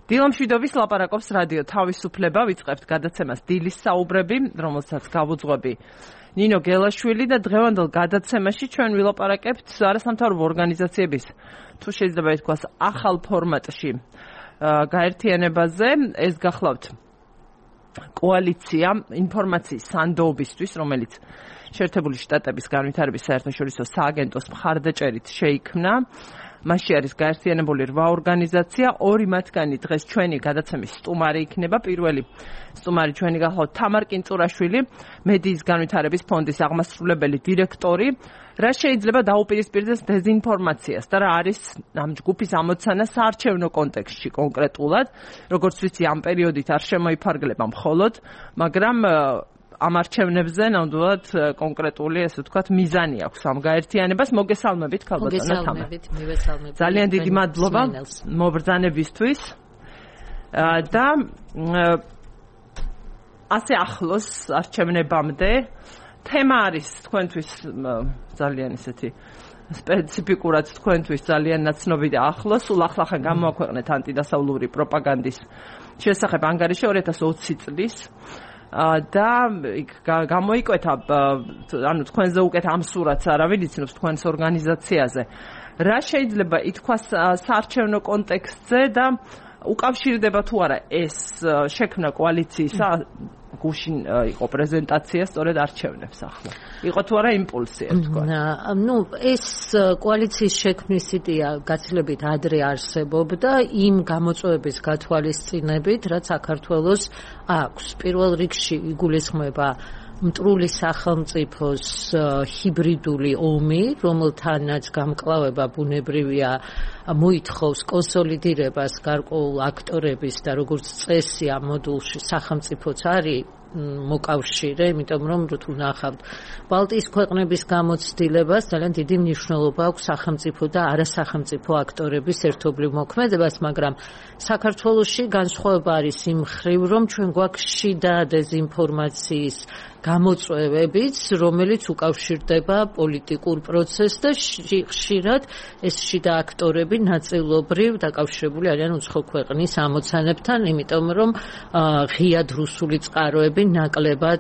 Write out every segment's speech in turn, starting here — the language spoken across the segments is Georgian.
დილამშვიდობის ლაპარაკობს რადიო თავისუფლება, ვიწყებთ გადაცემას დილის საუბრები, რომელსაც გავუძღვები ნინო გელაშვილი და დღევანდელ გადაცემაში ჩვენ ვილაპარაკებთ არასამთავრობო ორგანიზაციების, თუ შეიძლება ითქვას, ახალ ფორმატში გაერთიანებაზე. ეს გახლავთ კოალიცია ინფორმაციის სანდოობისთვის, რომელიც შეერთებული შტატების განვითარების საერთაშორისო სააგენტოს მხარდაჭერით შეიქმნა. მასში არის გაერთიანებული 8 ორგანიზაცია, 2 მათგანი დღეს ჩვენი გადაცემის სტუმარი იქნება. პირველი სტუმარი ჩვენი გახლავთ თამარ კინწურაშვილი, მედიის განვითარების ფონდის აღმასრულებელი დირექტორი. რა შეიძლება დაუპირისპირდეს დეზინფორმაციას და რა არის ამ ჯგუფის ამოცანა საარჩევნო კონტექსტში კონკრეტულად, როგორც ვიცი, ამ პერიოდით არ შემოიფარგლება მხოლოდ, მაგრამ ამ არჩევნებზე ნამდვილად კონკრეტული, ესე ვთქვათ, მიზანი აქვს ამ გაერთიანებას. მოგესალმებით, ქალბატონო თამარ. მოგესალმებით. ძალიან დიდი მადლობა მობრძანებისთვის. და ასე ახლოს არჩევნებამდე თემა არის თქვენთვის ძალიან ისეთი სპეციფიკურად თქვენთვის ძალიან ნაცნობი და ახლოს. სულ ახლახან გამოაქვეყნეთ ანტიდასავლური პროპაგანდის შესახებ ანგარიში 2020 წლის. და გამოიკვეთა, ანუ თქვენზე უკეთ ამ სურათს არავინ იცნობს თქვენს ორგანიზაციაზე. რა შეიძლება ითქვას საარჩევნო კონტექსტზე და უკავშირდება თუ არა ეს შექმნა კოალიციისა, გუშინ იყო პრეზენტაცია სწორედ არჩევნებს ახლა. იყო თუ არა იმპულსი, თქვა. ეს კოალიციის შექმნის იდეა გაცილებით ადრე არსებობდა იმ გამოწვევების გათვალისწინებით, რაც საქართველოს აქვს. პირველ რიგში იგულისხმება მტრული სახელმწიფოს ჰიბრიდული ომი, რომელთანაც გამკლავება ბუნებრივია მოითხოვს კონსოლიდირებას გარკვეულ აქტორების და როგორც წესი ამ მოდულში სახელმწიფოც არის მოკავშირე, იმიტომ რომ თუ ნახავთ ბალტიის ქვეყნების გამოცდილებას, ძალიან დიდი მნიშვნელობა აქვს სახელმწიფო და არასახელმწიფო აქტორების ერთობლივ მოქმედებას, მაგრამ საქართველოში განსხვავება არის იმ მხრივ, რომ ჩვენ გვაქვს შიდა დეზინფორმაციის გამოწვევებიც, რომელიც უკავშირდება პოლიტიკურ პროცესს და ხშირად ეს შიდა აქტორები ნაწილობრივ დაკავშირებული არიან უცხო ქვეყნის ამოცანებთან, იმიტომ რომ ღიად რუსული წყაროები ნაკლებად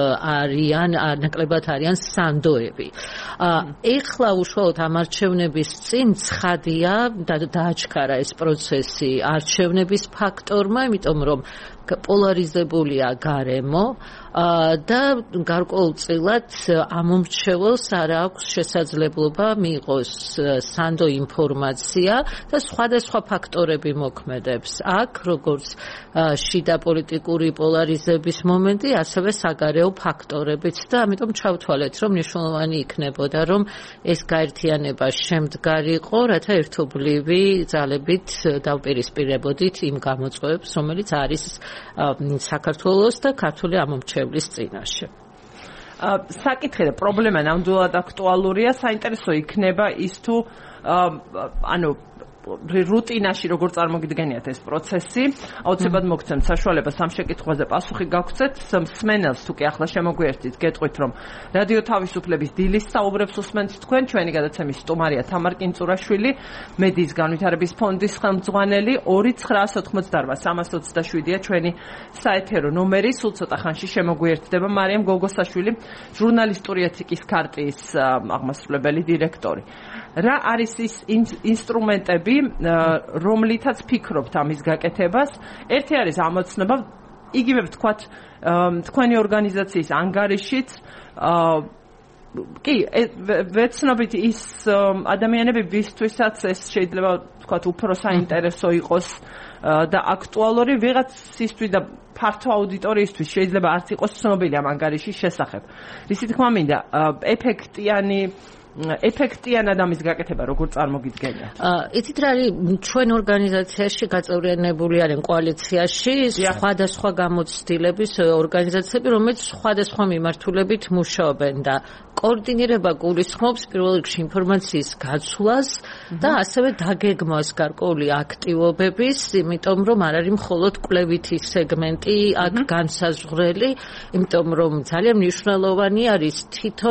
არიან სანდოები. ეხლა უშუალოდ ამ არჩევნების წინ ცხადია და დააჩქარა ეს პროცესი არჩევნების ფაქტორმა, იმიტომ რომ პოლარიზებულია გარემო და გარკვეულწილად ამომრჩეველს არ აქვს შესაძლებლობა მიიღოს სანდო ინფორმაცია და სხვადასხვა ფაქტორები მოქმედებს. აქ როგორც შიდა პოლიტიკური პოლარიზების მომენტი, ასევე საგარეო ფაქტორებიც და ამიტომ ჩავთვალეთ, რომ მნიშვნელოვანი იქნებოდა, რომ ეს გაერთიანება შემდგარიყო, რათა ერთობლივი ძალებით დავპირისპირებოდით იმ გამოწვევებს, რომელიც არის საქართველოს და ქართული ამომრჩევლის წინაშე. საკითხი და პრობლემა ნამდვილად აქტუალურია. საინტერესო იქნება ის თუ რუტინაში როგორ წარმოგიდგენიათ ეს პროცესი. აუცილებლად მოგცემთ საშუალებას ამ შეკითხვაზე პასუხი გავქცეთ. მსმენელს თუ კი ახლა შემოგვიერთით, გეტყვით, რომ რადიო თავისუფლების დილის საუბრებს უსმენთ თქვენ. ჩვენი გადაცემის სტუმარია თამარ კინწურაშვილი, მედიის განვითარების ფონდის ხელმძღვანელი. 2988327-ია ჩვენი საეთერო ნომერი. სულ ცოტა ხანში შემოგვიერთდება მარიამ გოგოსაშვილი, ჟურნალისტური ეთიკის ქარტიის აღმასრულებელი დირექტორი. რა არის ის ინსტრუმენტები, რომლითაც ფიქრობთ ამის გაკეთებას? ერთი არის ამოცნობა, იგივე ვთქვათ, თქვენი ორგანიზაციის ანგარიშით, კი, ვეცნობით ის ადამიანები, ვისთვისაც ეს შეიძლება ვთქვათ უფრო საინტერესო იყოს და აქტუალური ვიღაცისთვის და ფართო აუდიტორიისთვის შეიძლება არც იყოს ცნობილი ამ ანგარიშის შესახებ. ისი თქმა მინდა, ეფექტიანად ამის გაკეთება როგორ წარმოგიდგენიათ? იცით რა არის, ჩვენ ორგანიზაციაში გაწევრიანებული არიან კოალიციაში სხვადასხვა გამოცდილების ორგანიზაციები, რომელიც სხვადასხვა მიმართულებით მუშაობენ და კოორდინირება გულისხმობს პირველ რიგში ინფორმაციის გაცვლას და ასევე დაგეგმვას გარკვეული აქტივობების, იმიტომ რომ არ არის მხოლოდ კვლევითი სეგმენტი აქ განსაზღვრელი, იმიტომ რომ ძალიან მნიშვნელოვანი არის თვითონ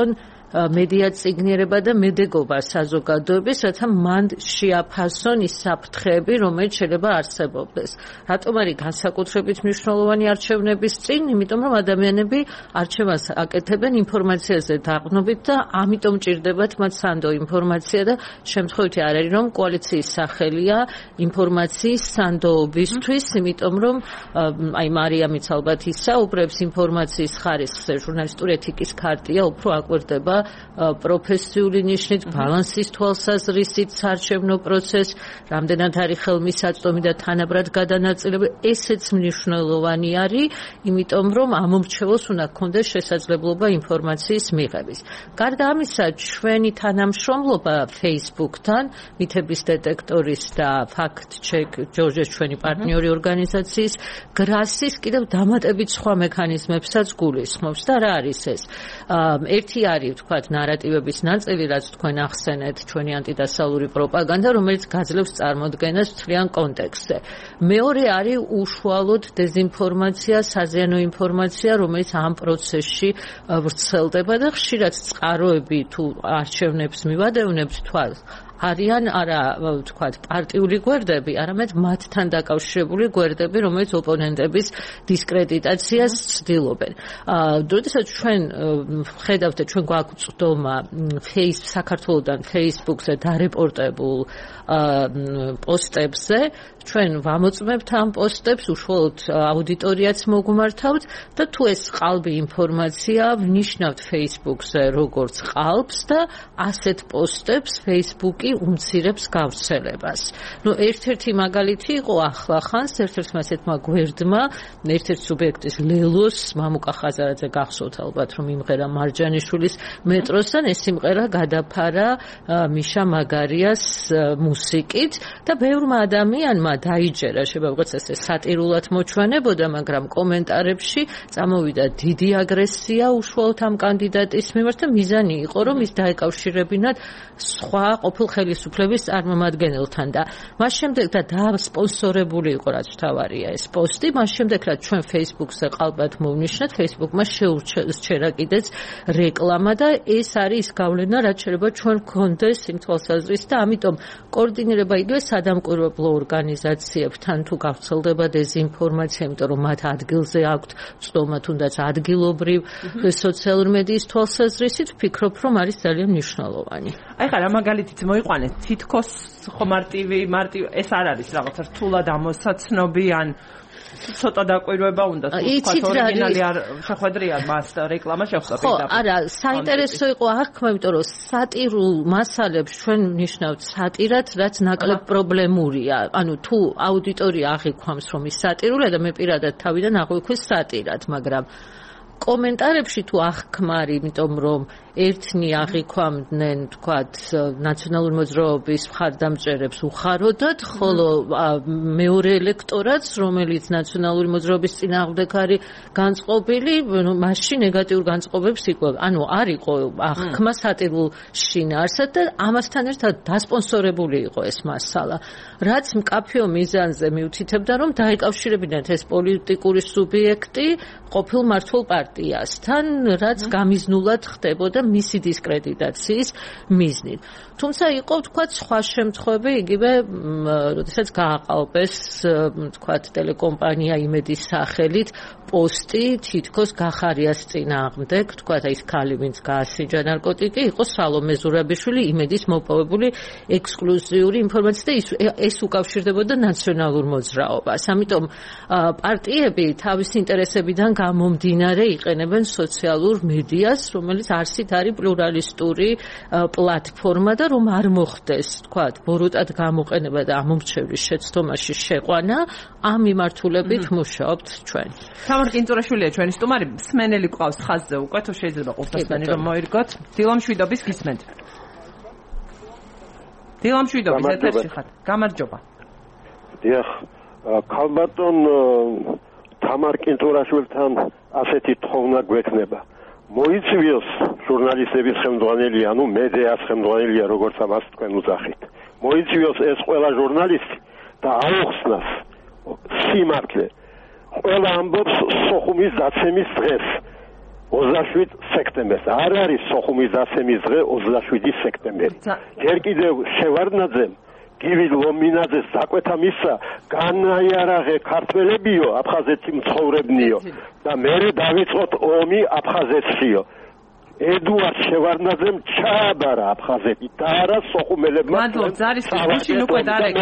მედია წიგნიერება და მედეგობა საზოგადოების, რათა მან შეაფასონ ის საფრთხეები, რომელიც შეიძლება არსებობდეს. რატომ არის განსაკუთრებით მნიშვნელოვანი არჩევნების წინ? იმიტომ რომ ადამიანები არჩევანს აკეთებენ ინფორმაციაზე დაყრდნობით და ამიტომ ჭირდებათ მათ სანდო ინფორმაცია და შემთხვევითი არ არის რომ კოალიციის სახელია ინფორმაციის სანდოობისთვის, იმიტომ რომ აი მარიამიც ალბათ ისაუბრებს ინფორმაციის ხარისხზე, ჟურნალისტური ეთიკის ქარტია უფრო აკვირდება პროფესიული ნიშნით, ბალანსის თვალსაზრისით საარჩევნო პროცესს, რამდენად არის ხელმისაწვდომი და თანაბრად გადანაწილებული, ესეც მნიშვნელოვანი არის, იმიტომ რომ ამ მომრჩეველს უნდა ჰქონდეს შესაძლებლობა ინფორმაციის მიღების. გარდა ამისა, ჩვენი თანამშრომლობა Facebook-თან, მითების დეტექტორის და ფაქტ-ჩეკ ჯორჯეს ჩვენი პარტნიორი ორგანიზაციის გრასის კიდევ დამატებით სხვა მექანიზმებსაც გულისხმობს და რა არის ეს? ერთი არის, თქვათ, ნარატივების ნაწილი, რაც თქვენ ახსენეთ, ჩვენი ანტიდასავლური პროპაგანდა, რომელიც გაძლევს წარმოდგენას მთლიან კონტექსტზე. მეორე არის უშუალოდ დეზინფორმაცია, საზიანო ინფორმაცია, რომელიც ამ პროცესში ვრცელდება და ხშირად წყაროები თუ არჩევნებს მივადევნებს თვალს არიან არა თქვათ პარტიული გვერდები, არამედ მათთან დაკავშირებული გვერდები, რომელიც ოპონენტების დისკრედიტაციას ცდილობენ. როდესაც ჩვენ ხედავთ და ჩვენ გვაქვს წვდომა საქართველოსთან Facebook-ზე დარეპორტებულ პოსტებზე, ჩვენ ვამოწმებთ ამ პოსტებს, უშუალოდ აუდიტორიაც მოგმართავთ და თუ ეს ყალბი ინფორმაცია ვნიშნავთ Facebook-ზე როგორც ყალბს და ასეთ პოსტებს Facebook-ი უმცირებს გავრცელებას. ერთ-ერთი მაგალითი იყო ახლახანს ერთ-ერთმა ასეთმა გვერდმა, ერთ-ერთ სუბიექტის ლელოს მამუკა ხაზარაძე გახსოვთ ალბათ რომ იმღერა მარჯანიშვილის მეტროსთან, ეს სიმღერა გადაფარა მიშა მაგარიას მუსიკით და ბევრმა ადამიანმა დაიჯერა, შეიძლება ვიღაც ესე სატირულად მოჩვენებოდა, მაგრამ კომენტარებში წამოვიდა დიდი აგრესია უშუალოდ ამ კანდიდატის მიმართ და მიზანი იყო რომ ის დაეკავშირებინათ სხვა ყოფილ ხელისუფლების წარმომადგენელთან და მას შემდეგ და დასპონსორებული იყო რაც თავარია ეს პოსტი, მას შემდეგ რაც ჩვენ Facebook-ზე ყალბად მოვნიშნეთ, Facebook-მა შეურჩერა კიდეც რეკლამა და ეს არის ის გავლენა, რაც შეიძლება ჩვენ გქონდეს იმ თვალსაზრისით და ამიტომ კოორდინირება იგივე სადამკვირვებლო ორგანიზაციებთან თუ გავრცელდება დეზინფორმაცია, იმიტომ რომ მათ ადგილზე აქვთ წვდომა თუნდაც ადგილობრივ სოციალური მედიის თვალსაზრისით, ვფიქრობ რომ არის ძალიან მნიშვნელოვანი. აი ხა რა მაგალითიც მოიყვანეთ, თითქოს ხო მარტივი ეს არ არის რაღაც რთულად ამოსაცნობი ან ცოტა დაკვირვება უნდა თუ თქვა ორიგინალი არ შეხვედრია მას რეკლამა შეხვდა პირდაპირ. ხო, არა, საინტერესო იყო აღქმა, იმიტომ რომ სატირულ მასალებს ჩვენ ნიშნავთ სატირად, რაც ნაკლებ პრობლემურია. ანუ თუ აუდიტორია აღიქვამს რომ ის სატირულია და მე პირადად თავიდან აღვიქვეს სატირად, მაგრამ კომენტარებში თუ აღქმა არის, იმიტომ რომ ერთნი აღიქვამდნენ, თქვათ, ნაციონალური მოძრაობის მხარდამჭერებს უხაროდათ, ხოლო მეორე ელექტორატს, რომელიც ნაციონალური მოძრაობის წინააღმდეგ არის განწყობილი, მასში ნეგატიურ განწყობებს იკვლევს. ანუ არ იყო აღქმა სატირულ შინაარსად და ამასთან ერთად დასპონსორებული იყო ეს მასალა. რაც მკაფიო მიზანზე მიუთითებდა, რომ დაეკავშირებინათ ეს პოლიტიკური სუბიექტი ყოფილ მართულ პარტიასთან, რაც გამიზნულად ხდებოდა მისი დისკრედიტაციის მიზნით. თუმცა იყო ვთქვათ სხვა შემთხვევები, იგივე როდესაც გააყალბეს ვთქვათ ტელეკომპანია იმედის სახელით პოსტი თითქოს გახარიას წინააღმდეგ, ვთქვათ აი ეს ქალი ვინც გაასინჯა ნარკოტიკი, იყო სალომე ზურაბიშვილი იმედის მოპოვებული ექსკლუზიური ინფორმაცია და ეს უკავშირდებოდა ნაციონალურ მოძრაობას. ამიტომ პარტიები თავის ინტერესებიდან გამომდინარე იყენებენ სოციალურ მედიას, რომელიც არსით არის პლურალისტური პლატფორმა და რომ არ მოხდეს, თქვათ, ბოროტად გამოყენება და ამომრჩევლის შეცდომაში შეყვანა, ამ მიმართულებით მუშაობთ ჩვენ. თამარ კინწურაშვილია ჩვენი სტუმარი, მსმენელი ყავს ხაზზე უკვე, თუ შეიძლება ყოფასმენი რომ მოირგოთ. დილამშვიდობის გისმენთ. დილამშვიდობის ეთერში ხართ. გამარჯობა. დიახ, ქალბატონ თამარ კინწურაშვილთან ასეთი თხოვნა გვექნება. მოიწვიოს ჟურნალისტების ხელმძღვანელი, ანუ მედიას ხელმძღვანელია, როგორც ამას თქვენ უძახით. მოიწვიოს ეს ყველა ჟურნალისტი და აუხსნას სიმართლე. ყველა ამბობს სოხუმის დაცემის დღეს. 27 სექტემბერს. არ არის სოხუმის დასემის დღე 27 სექტემბერი. ჯერ კიდევ შევარდნაძემ გივი ლომინაძეს დაკვეთა მისცა განაიარაღე ქართველებიო აფხაზეთი მცხოვრებნიო და მერე დავიწყოთ ომი აფხაზეთშიო. ედუარდ შევარდნაძემ ჩააბარა აფხაზეთი და არა სოხუმელებმა. მადლობ ზარისთვის გუშინ უკვე დარეკეთ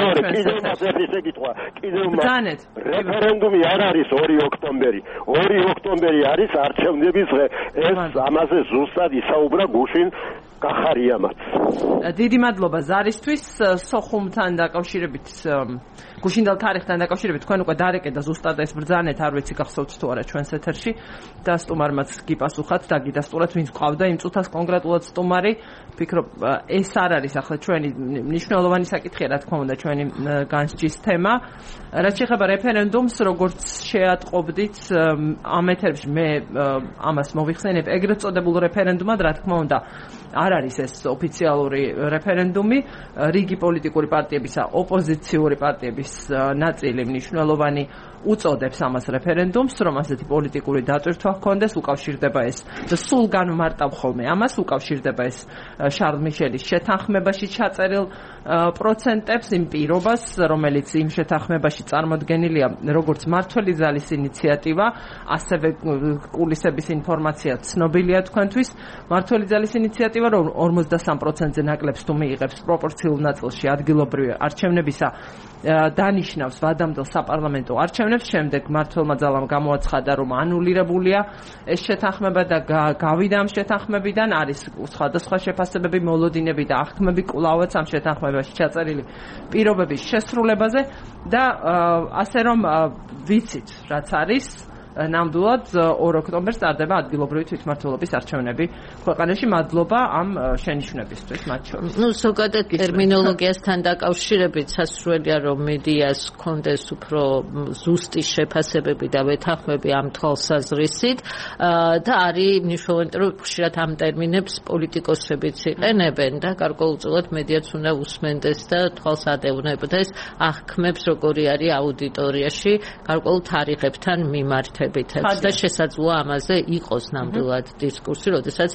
ჩვენს რეფერენდუმი არ არის 2 ოქტომბერი. 2 ოქტომბერი არის არჩევნების დღე. ეს ამაზე ზუსტად ისაუბრა გუშინ კახარიამაც. დიდი მადლობა ზარისთვის. სოხუმთან დაკავშირებით გუშინდელ თარიღთან დაკავშირებით თქვენ უკვე დარეკეთ და ზუსტად ეს ბრძანეთ არ ვიცი გახსოვთ თუ არა ჩვენს ეთერში და სტუმარმაც გიპასუხათ და გიდასტურათ ვინც ყავდა იმ წუთას კონკრეტულად სტუმარი. ვფიქრობ ეს არ არის ახლა ჩვენი მნიშვნელოვანი საკითხია რა თქმა უნდა ჩვენი განსჯის თემა. რაც შეეხება რეფერენდუმს როგორც შეატყობდით ამ ეთერში მე ამას მოვიხსენებ ეგრეთ წოდებულ რეფერენდუმად რა თქმა უნდა არ არის ეს ოფიციალური რეფერენდუმი. რიგი პოლიტიკური პარტიებისა ოპოზიციური პარტიების ნაწილი მნიშვნელოვანი უწოდებს ამას რეფერენდუმს, რომ ასეთი პოლიტიკური დატვირთვა ჰქონდეს, უკავშირდება ეს და სულ განმარტავ ხოლმე ამას, უკავშირდება ეს შარლ მიშელის შეთანხმებაში ჩაწერილ პროცენტებს, იმ პირობას, რომელიც იმ შეთანხმებაში წარმოდგენილია როგორც მმართველი ძალის ინიციატივა, ასევე კულისების ინფორმაცია ცნობილია თქვენთვის. მმართველი ძალის ინიციატივა, რომ 43%-ზე ნაკლებს თუ მიიღებს პროპორციულ ნაწილში ადგილობრივი არჩევნებისა, დანიშნავს ვადამდელ საპარლამენტო არჩევნებს. შემდეგ მმართველმა ძალამ გამოაცხადა, რომ ანულირებულია ეს შეთანხმება და გავიდა ამ შეთანხმებიდან. არის სხვადასხვა შეფასებები, მოლოდინები და აღქმები კვლავაც ამ შეთანხმებაში ჩაწერილი პირობების შესრულებაზე და ასე რომ ვიცით რაც არის. ნამდვილად 2 ოქტომბერს ტარდება ადგილობრივი თვითმმართველობის არჩევნები ქვეყანაში. მადლობა ამ შენიშვნებისთვის მათ შორის. ზოგადად ტერმინოლოგიასთან დაკავშირებით სასურველია რომ მედიას ჰქონდეს უფრო ზუსტი შეფასებები და ვეთანხმები ამ თვალსაზრისით და არის მნიშვნელოვანი რომ ხშირად ამ ტერმინებს პოლიტიკოსებიც იყენებენ და გარკვეულწილად მედიაც უნდა უსმენდეს და თვალს ადევნებდეს აღქმებს როგორი არის აუდიტორიაში გარკვეულ თარიღებთან მიმართებით. და შესაძლოა ამაზე იყოს ნამდვილად დისკურსი, როდესაც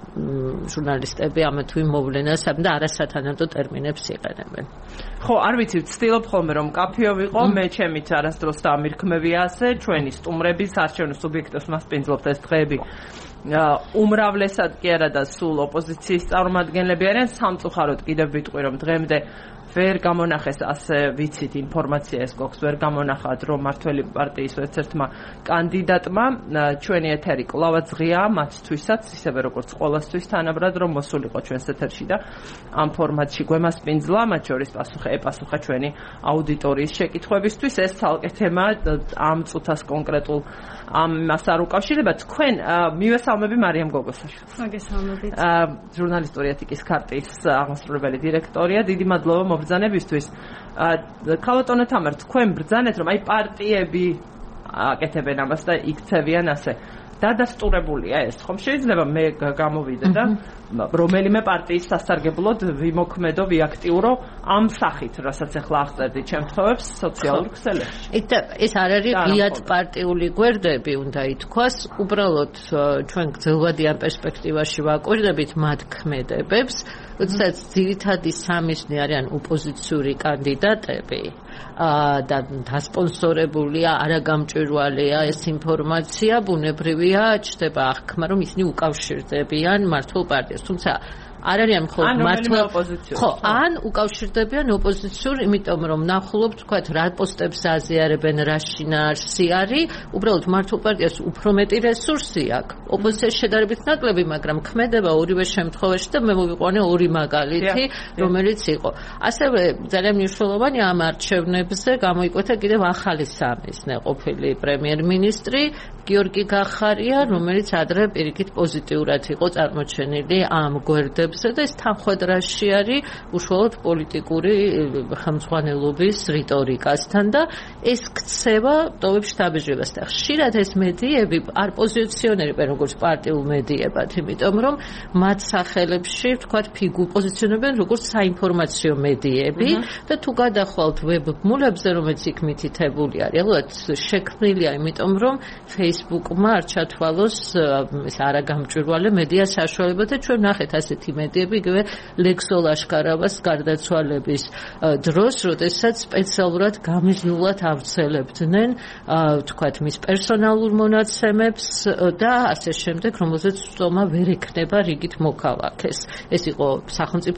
ჟურნალისტები ამ თუ იმ მოვლენას და არასათანადო ტერმინებს იყენებენ. ხო, არ ვიცი, ვცდილობ ხოლმე რომ კაფეო ვიყო, მე ჩემით არასდროს დამირქმევია ასე, ჩვენი სტუმრების არჩევნო სუბიექტებს მასპინძლობთ ეს დღეები. უმრავლესად კი არა და სულ ოპოზიციის წარმომადგენლები არიან. სამწუხაროდ კიდევ ვიტყვი რომ დღემდე ვერ გამონახეს ასე ვიცით ინფორმაცია ეს გქოს ვერ გამონახათ რომ მმართველი პარტიის ერთ-ერთმა კანდიდატმა ჩვენი ეთერი კლავაც ღია მათთვისაც ისევე როგორც ყოველთვის თანაბრად რომ მოსულიყო ჩვენს ეთერში და ამ ფორმატში გვემასპინძლა მათ შორის ეპასუხა ჩვენი აუდიტორიის შეკითხვებისთვის. ეს ცალკე თემა ამ წუთას კონკრეტულ ამას არ უკავშირდება. თქვენ მივესალმები მარიამ გოგოსაშვილი. მოგესალმებით. ჟურნალისტური ეთიკის ქარტის აღმასრულებელი დირექტორია. დიდი მადლობა მობრძანებისთვის. ქალბატონო თამარ, თქვენ ბრძანეთ რომ აი პარტიები აკეთებენ ამას და იქცევიან ასე. დადასტურებულია ეს, ხომ შეიძლება მე გამოვიდე და რომელიმე პარტიის სასარგებლოდ ვიმოქმედო, ვიაქტიურო ამ სახით, რასაც ახლა აღწერდი ჩემ თხოვებს სოციალურ ქსელებში. ეს არ არის ღიად პარტიული გვერდები, უნდა ითქვას, უბრალოდ ჩვენ გრძელვადიან პერსპექტივაში ვაკვირდებით მათ ქმედებებს, როდესაც ძირითადი სამიზნე არიან ოპოზიციური კანდიდატები და დასპონსორებულია, არაგამჭვირვალეა ეს ინფორმაცია, ბუნებრივია ჩდება აღქმა, რომ ისინი უკავშირდებიან მართულ პარტიას. თუმცა არ არიან მხოლოდ მართლა ხო, ან უკავშირდებიან ოპოზიციურ, იმიტომ რომ ნახულობთ, თქვათ, რა პოსტებს აზიარებენ, რა შინაარსი არის, უბრალოდ მართულ პარტიას უფრო მეტი რესურსი აქვს. ოპოზიციაში შედარებით ნაკლები, მაგრამ ქმედება ორივე შემთხვევაში და მე მოვიყვანე 2 მაგალითი, რომელიც იყო. ასევე ძალიან მნიშვნელოვანი ამ არჩევნებზე გამოიკვეთა კიდევ ახალი სამიზნე, ყოფილი პრემიერ-მინისტრი გიორგი გახარია, რომელიც ადრე პირიქით პოზიტიურად იყო წარმოჩენილი ამ გვერდებზე მიზნებსა და ეს თანხმდრაში არის უშუალოდ პოლიტიკური ხელმძღვანელობის რიტორიკასთან და ეს ქცევა ტოვებს შთაბეჭდილებას და ხშირად ეს მედიები არ პოზიციონირებენ როგორც პარტიულ მედიებად, იმიტომ რომ მათ სახელებში ვთქვათ პოზიციონირებენ როგორც საინფორმაციო მედიები და თუ გადახვალთ ვებ-ბმულებზე, რომელიც იქ მითითებული არის, რეალურად შექმნილია იმიტომ რომ Facebook-მა არ ჩათვალოს ეს არაგამჭვირვალე მედია საშუალება და ჩვენ ნახეთ ასეთი მედიები იგივე ლექსოლ აშკარავას გარდაცვალების დროს, როდესაც სპეციალურად გამიზნულად ავრცელებდნენ ვთქვათ მის პერსონალურ მონაცემებს და ასე შემდეგ, რომელზეც სწომა ვერ ექნება რიგით მოქალაქეს. ეს იყო სახელმწიფო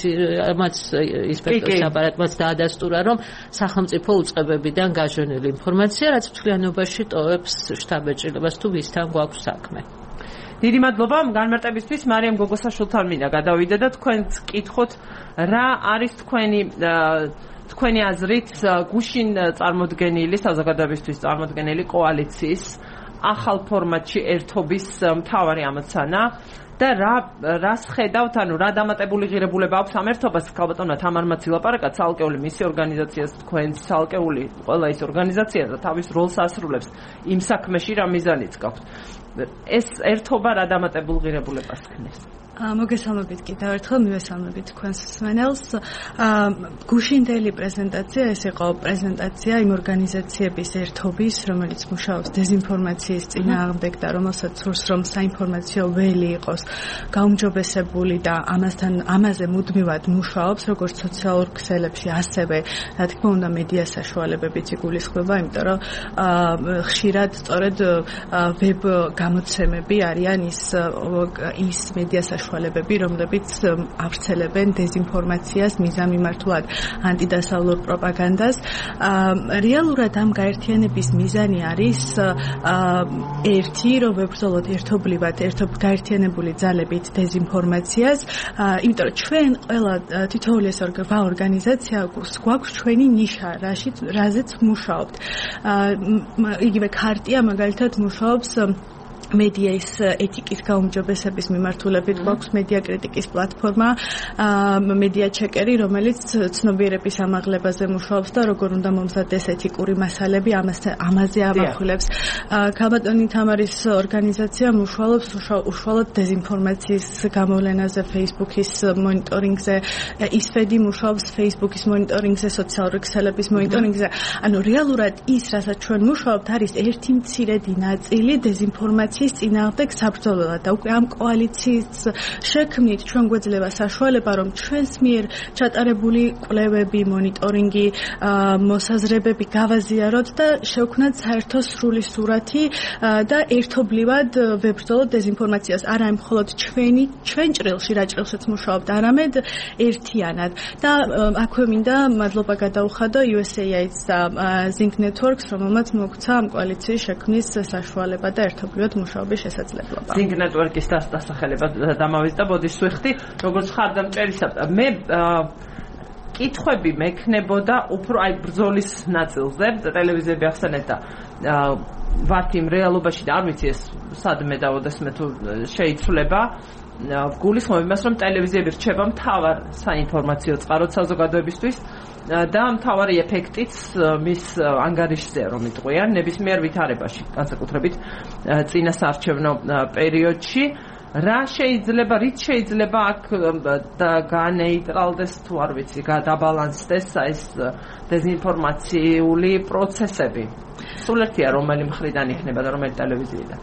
ინსპექტორის აპარატმაც დაადასტურა, რომ სახელმწიფო უწყებებიდან გაჟონილი ინფორმაცია, რაც მთლიანობაში ტოვებს შთაბეჭდილებას თუ ვისთან გვაქვს საქმე. დიდი მადლობა განმარტებისთვის. მარიამ გოგოსაშვილთან მინდა გადავიდე და თქვენც კითხოთ, რა არის თქვენი აზრით გუშინ წარმოდგენილი საზოგადოებისთვის წარმოდგენილი კოალიციის ახალ ფორმატში ერთობის მთავარი ამოცანა და რას ხედავთ, ანუ რა დამატებული ღირებულება აქვს ამ ერთობას? ქალბატონმა თამარ ლაპარაკა, ცალკეული მისი ორგანიზაციას, თქვენც ცალკეული ყველა ის ორგანიზაცია და თავის როლს ასრულებს იმ საქმეში, რა მიზანიც გაქვთ. ეს ერთობა რა დამატებულ ღირებულებას ქმნის? მოგესალმებით კიდევ ერთხელ, მივესალმებით თქვენს მსმენელს. გუშინდელი პრეზენტაცია, ეს იყო პრეზენტაცია იმ ორგანიზაციების ერთობის, რომელიც მუშაობს დეзинფორმაციის წინააღმდეგ და რომელსაც სურს, რომ საინფორმაციო ველი იყოს გაუმჯობესებული და ამაზე მუდმივად მუშაობს, როგორც სოციალურ ქსელებში, ასევე, რა თქმა უნდა, მედია საშუალებებიც იგულისხმება, იმიტომ რომ ხშირად სწორედ ვებ გამოცემები არიან ის მედია საშუალებები, რომლებიც ავრცელებენ დეзинფორმაციას მიზანმიმართულად ანტიდასავლურ პროპაგანდას. რეალურად ამ გაერთიანების მიზანი არის ერთი, რომ ვებრძოლოთ ერთობლივად, გაერთიანებული ძალებით დეзинფორმაციას, იმიტომ რომ ჩვენ ყველა თითოეული ეს ორგანიზაცია გვაქვს ჩვენი ნიშა, რაზეც მუშაობთ. იგივე ქარტია მაგალითად მუშაობს მედიის ეთიკის გაუმჯობესების მიმართულებით, გვაქვს მედია კრიტიკის პლატფორმა, მედია ჩეკერი, რომელიც ცნობიერების ამაღლებაზე მუშაობს და როგორ უნდა მომზადდეს ეთიკური მასალები, ამაზე ამახვილებს. ქალბატონი თამარის ორგანიზაცია მუშაობს უშუალოდ დეзинფორმაციის გამოვლენაზე, Facebook-ის მონიტორინგზე, ისფედი მუშაობს Facebook-ის მონიტორინგზე, სოციალური ქსელების მონიტორინგზე. ანუ რეალურად ის, რასაც ჩვენ მუშაობთ, არის ერთი მცირედი ნაწილი დეзинფორმაციის წინააღმდეგ საბრძოლველად და უკვე ამ კოალიციის შექმნით ჩვენ გვეძლება საშუალება, რომ ჩვენს მიერ ჩატარებული კვლევები, მონიტორინგი, მოსაზრებები გავაზიაროთ და შევქმნათ საერთო სრული სურათი და ერთობლივად ვებრძოლოთ დეзинფორმაციას, არა მხოლოდ ჩვენ ჭრილში, რა ჭრილშიც მუშაობთ, არამედ ერთიანად. და აქვე მინდა მადლობა გადაუხადო USAID-ს და Zinc Networks, რომელმაც მოგვცა ამ კოალიციის შექმნის საშუალება და ერთობლივად მუშაობის შესაძლებლობა. Zinc Network-ის დასახელება დამავიწყდა ბოდიშ სვიხტი, როგორც ხარდამჭერისა. მე კითხვები მექნებოდა უფრო აი ბრძოლის ნაწილზე, ტელევიზიები ახსენეთ და ვართ იმ რეალობაში და არ ვიცი ეს სადმე და ოდესმე თუ შეიცვლება. გულისხმობ იმას, რომ ტელევიზიები რჩება მთავარ საინფორმაციო წყაროდ საზოგადოებისთვის და მთავარი ეფექტიც მის ანგარიშზეა, რომ იტყვიან ნებისმიერ ვითარებაში, განსაკუთრებით წინასაარჩევნო პერიოდში. რით შეიძლება აქ განეიტრალდეს თუ არ ვიცი, გადაბალანსდეს ეს დეзинფორმაციული პროცესები. სულ ერთია რომელი მხრიდან იქნება და რომელი ტელევიზიიდან.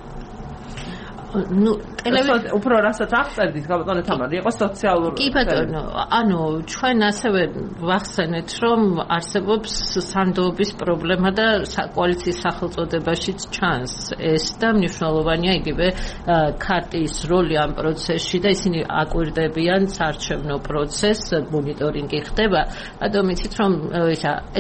უფრო რასაც აღწერდით, გაბატონო თამარი, იყო სოციალური. კი ბატონო, ანუ ჩვენ ასევე ვახსენეთ, რომ არსებობს სანდოობის პრობლემა და კოალიციის სახელწოდებაშიც ჩანს ეს და მნიშვნელოვანია იგივე ქარტიის როლი ამ პროცესში და ისინი აკვირდებიან საარჩევნო პროცესს, მონიტორინგი ხდება. რადგან იცით, რომ ეს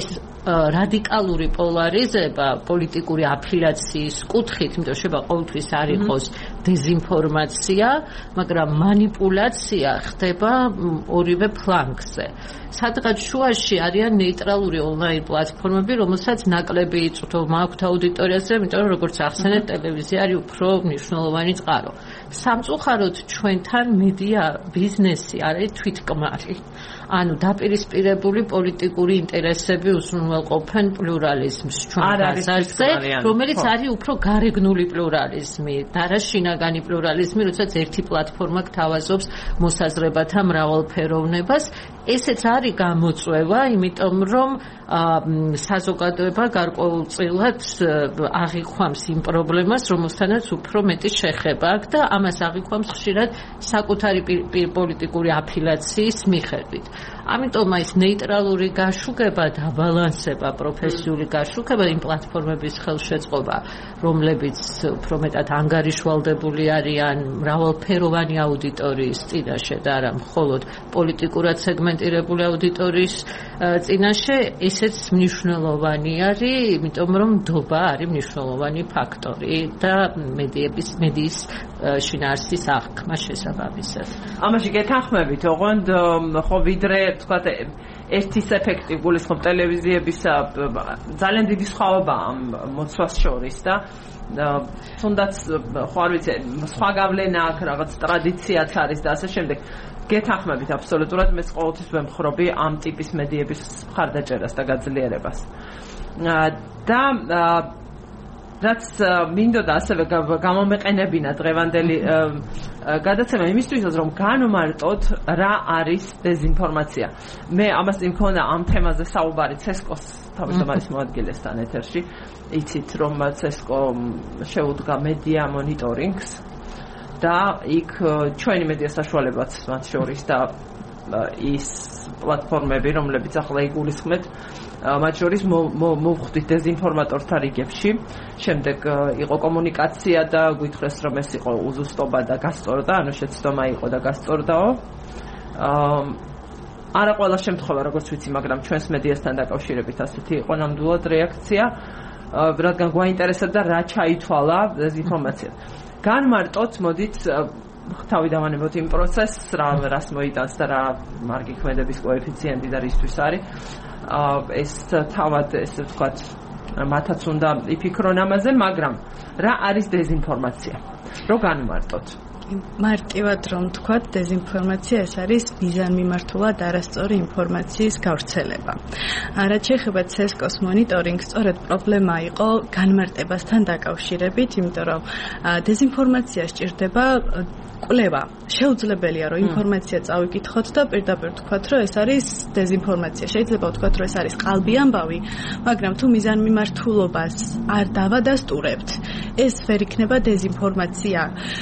რადიკალური პოლარიზება პოლიტიკური აფილიაციის კუთხით, იმიტომ შეიძლება ყოველთვის არ იყოს დეზინფორმაცია, მაგრამ მანიპულაცია ხდება ორივე ფლანგზე. სადღაც შუაში არიან ნეიტრალური ონლაინ პლატფორმები, რომელსაც ნაკლები იწვდომა აქვთ აუდიტორიაზე, იმიტომ რომ როგორც ახსენეთ, ტელევიზია არის უფრო მნიშვნელოვანი წყარო. სამწუხაროდ ჩვენთან მედია ბიზნესი არის თვითკმარი. ანუ დაპირისპირებული პოლიტიკური ინტერესები უზრუნველყოფენ პლურალიზმს ჩვენ გაზარზე, რომელიც არის უფრო გარეგნული პლურალიზმი, დარაშინაგანი პლურალიზმი, როდესაც ერთი პლატფორმა გთავაზობს მოსაზრებათა მრავალფეროვნებას. ესეც არის გამოწვევა, იმიტომ რომ საზოგადოება გარკვეულწილად აღიქვამს იმ პრობლემას, რომელთანაც უფრო მეტი შეხება აქვს და ამას აღიქვამს ხშირად საკუთარი პოლიტიკური აფილიაციის მიხედვით. ამიტომ ეს ნეიტრალური გაშუქება და ბალანსება, პროფესიული გაშუქება, იმ პლატფორმების ხელშეწყობა, რომლებიც უფრო მეტად ანგარიშვალდებული არიან მრავალფეროვანი აუდიტორიის წინაშე და არა მხოლოდ პოლიტიკურად სეგმენტირებული აუდიტორიის წინაშე, ესეც მნიშვნელოვანი არის, იმიტომ რომ ნდობა არის მნიშვნელოვანი ფაქტორი და მედიის შინაარსის აღქმა შესაბამისად. ამაში გეთანხმებით, ოღონდ ხო ვიდრე თქვათ ერთის ეფექტი გულისხმობ ტელევიზიების ძალიან დიდი სხვაობა ამ მოცვას შორის და თუნდაც ხო არ ვიცი სხვა გავლენა აქვს, რაღაც ტრადიციაც არის და ასე შემდეგ. გეთანხმებით აბსოლუტურად, მეც ყოველთვის ვემხრობი ამ ტიპის მედიების მხარდაჭერას და გაძლიერებას. და რაც მინდოდა ასევე გამომეყენებინა დღევანდელი გადაცემა იმისთვისაც, რომ განმარტოთ რა არის დეზინფორმაცია. მე ამას მქონდა ამ თემაზე საუბარი ცესკოს თავმჯდომარის მოადგილესთან ეთერში. იცით, რომ ცესკო შეუდგა მედია მონიტორინგს და იქ ჩვენი მედია საშუალებაც მათ შორის და ის პლატფორმები, რომლებიც ახლა იგულისხმეთ, მათ შორის მოვხვდით დეზინფორმატორთა რიგებში. შემდეგ იყო კომუნიკაცია და გვითხრეს, რომ ეს იყო უზუსტობა და გასწორდა, ანუ შეცდომა იყო და გასწორდაო. არა ყველა შემთხვევა, როგორც ვიცი, მაგრამ ჩვენს მედიასთან დაკავშირებით ასეთი იყო ნამდვილად რეაქცია, რადგან გვაინტერესებდა რა ჩაითვალა დეზინფორმაციად. განმარტოთ, მოდით თავი დავანებოთ იმ პროცესს, რას მოიტანს და რა მარგი ქმედების კოეფიციენტი და რისთვის არის. ეს თავად ესე ვთქვათ, მათაც უნდა იფიქრონ ამაზე, მაგრამ რა არის დეზინფორმაცია? რო განმარტოთ. მარტივად რომ ვთქვათ, დეზინფორმაცია ეს არის მიზანმიმართულად არასწორი ინფორმაციის გავრცელება. რაც შეეხება ცესკოს მონიტორინგს, სწორედ პრობლემა იყო განმარტებასთან დაკავშირებით, იმიტომ რომ დეზინფორმაცია სჭირდება კვლევა. შეუძლებელია რომ ინფორმაცია წავიკითხოთ და პირდაპირ ვთქვათ, რომ ეს არის დეზინფორმაცია. შეიძლება ვთქვათ, რომ ეს არის ყალბი ამბავი, მაგრამ თუ მიზანმიმართულობას არ დავადასტურებთ, ეს ვერ იქნება დეზინფორმაცია.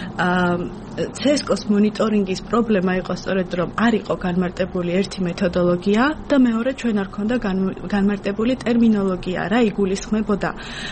ცესკოს მონიტორინგის პრობლემა იყო სწორედ რომ არ იყო განმარტებული ერთი მეთოდოლოგია და მეორე ჩვენ არ ქონდა განმარტებული ტერმინოლოგია, რა იგულისხმებოდა.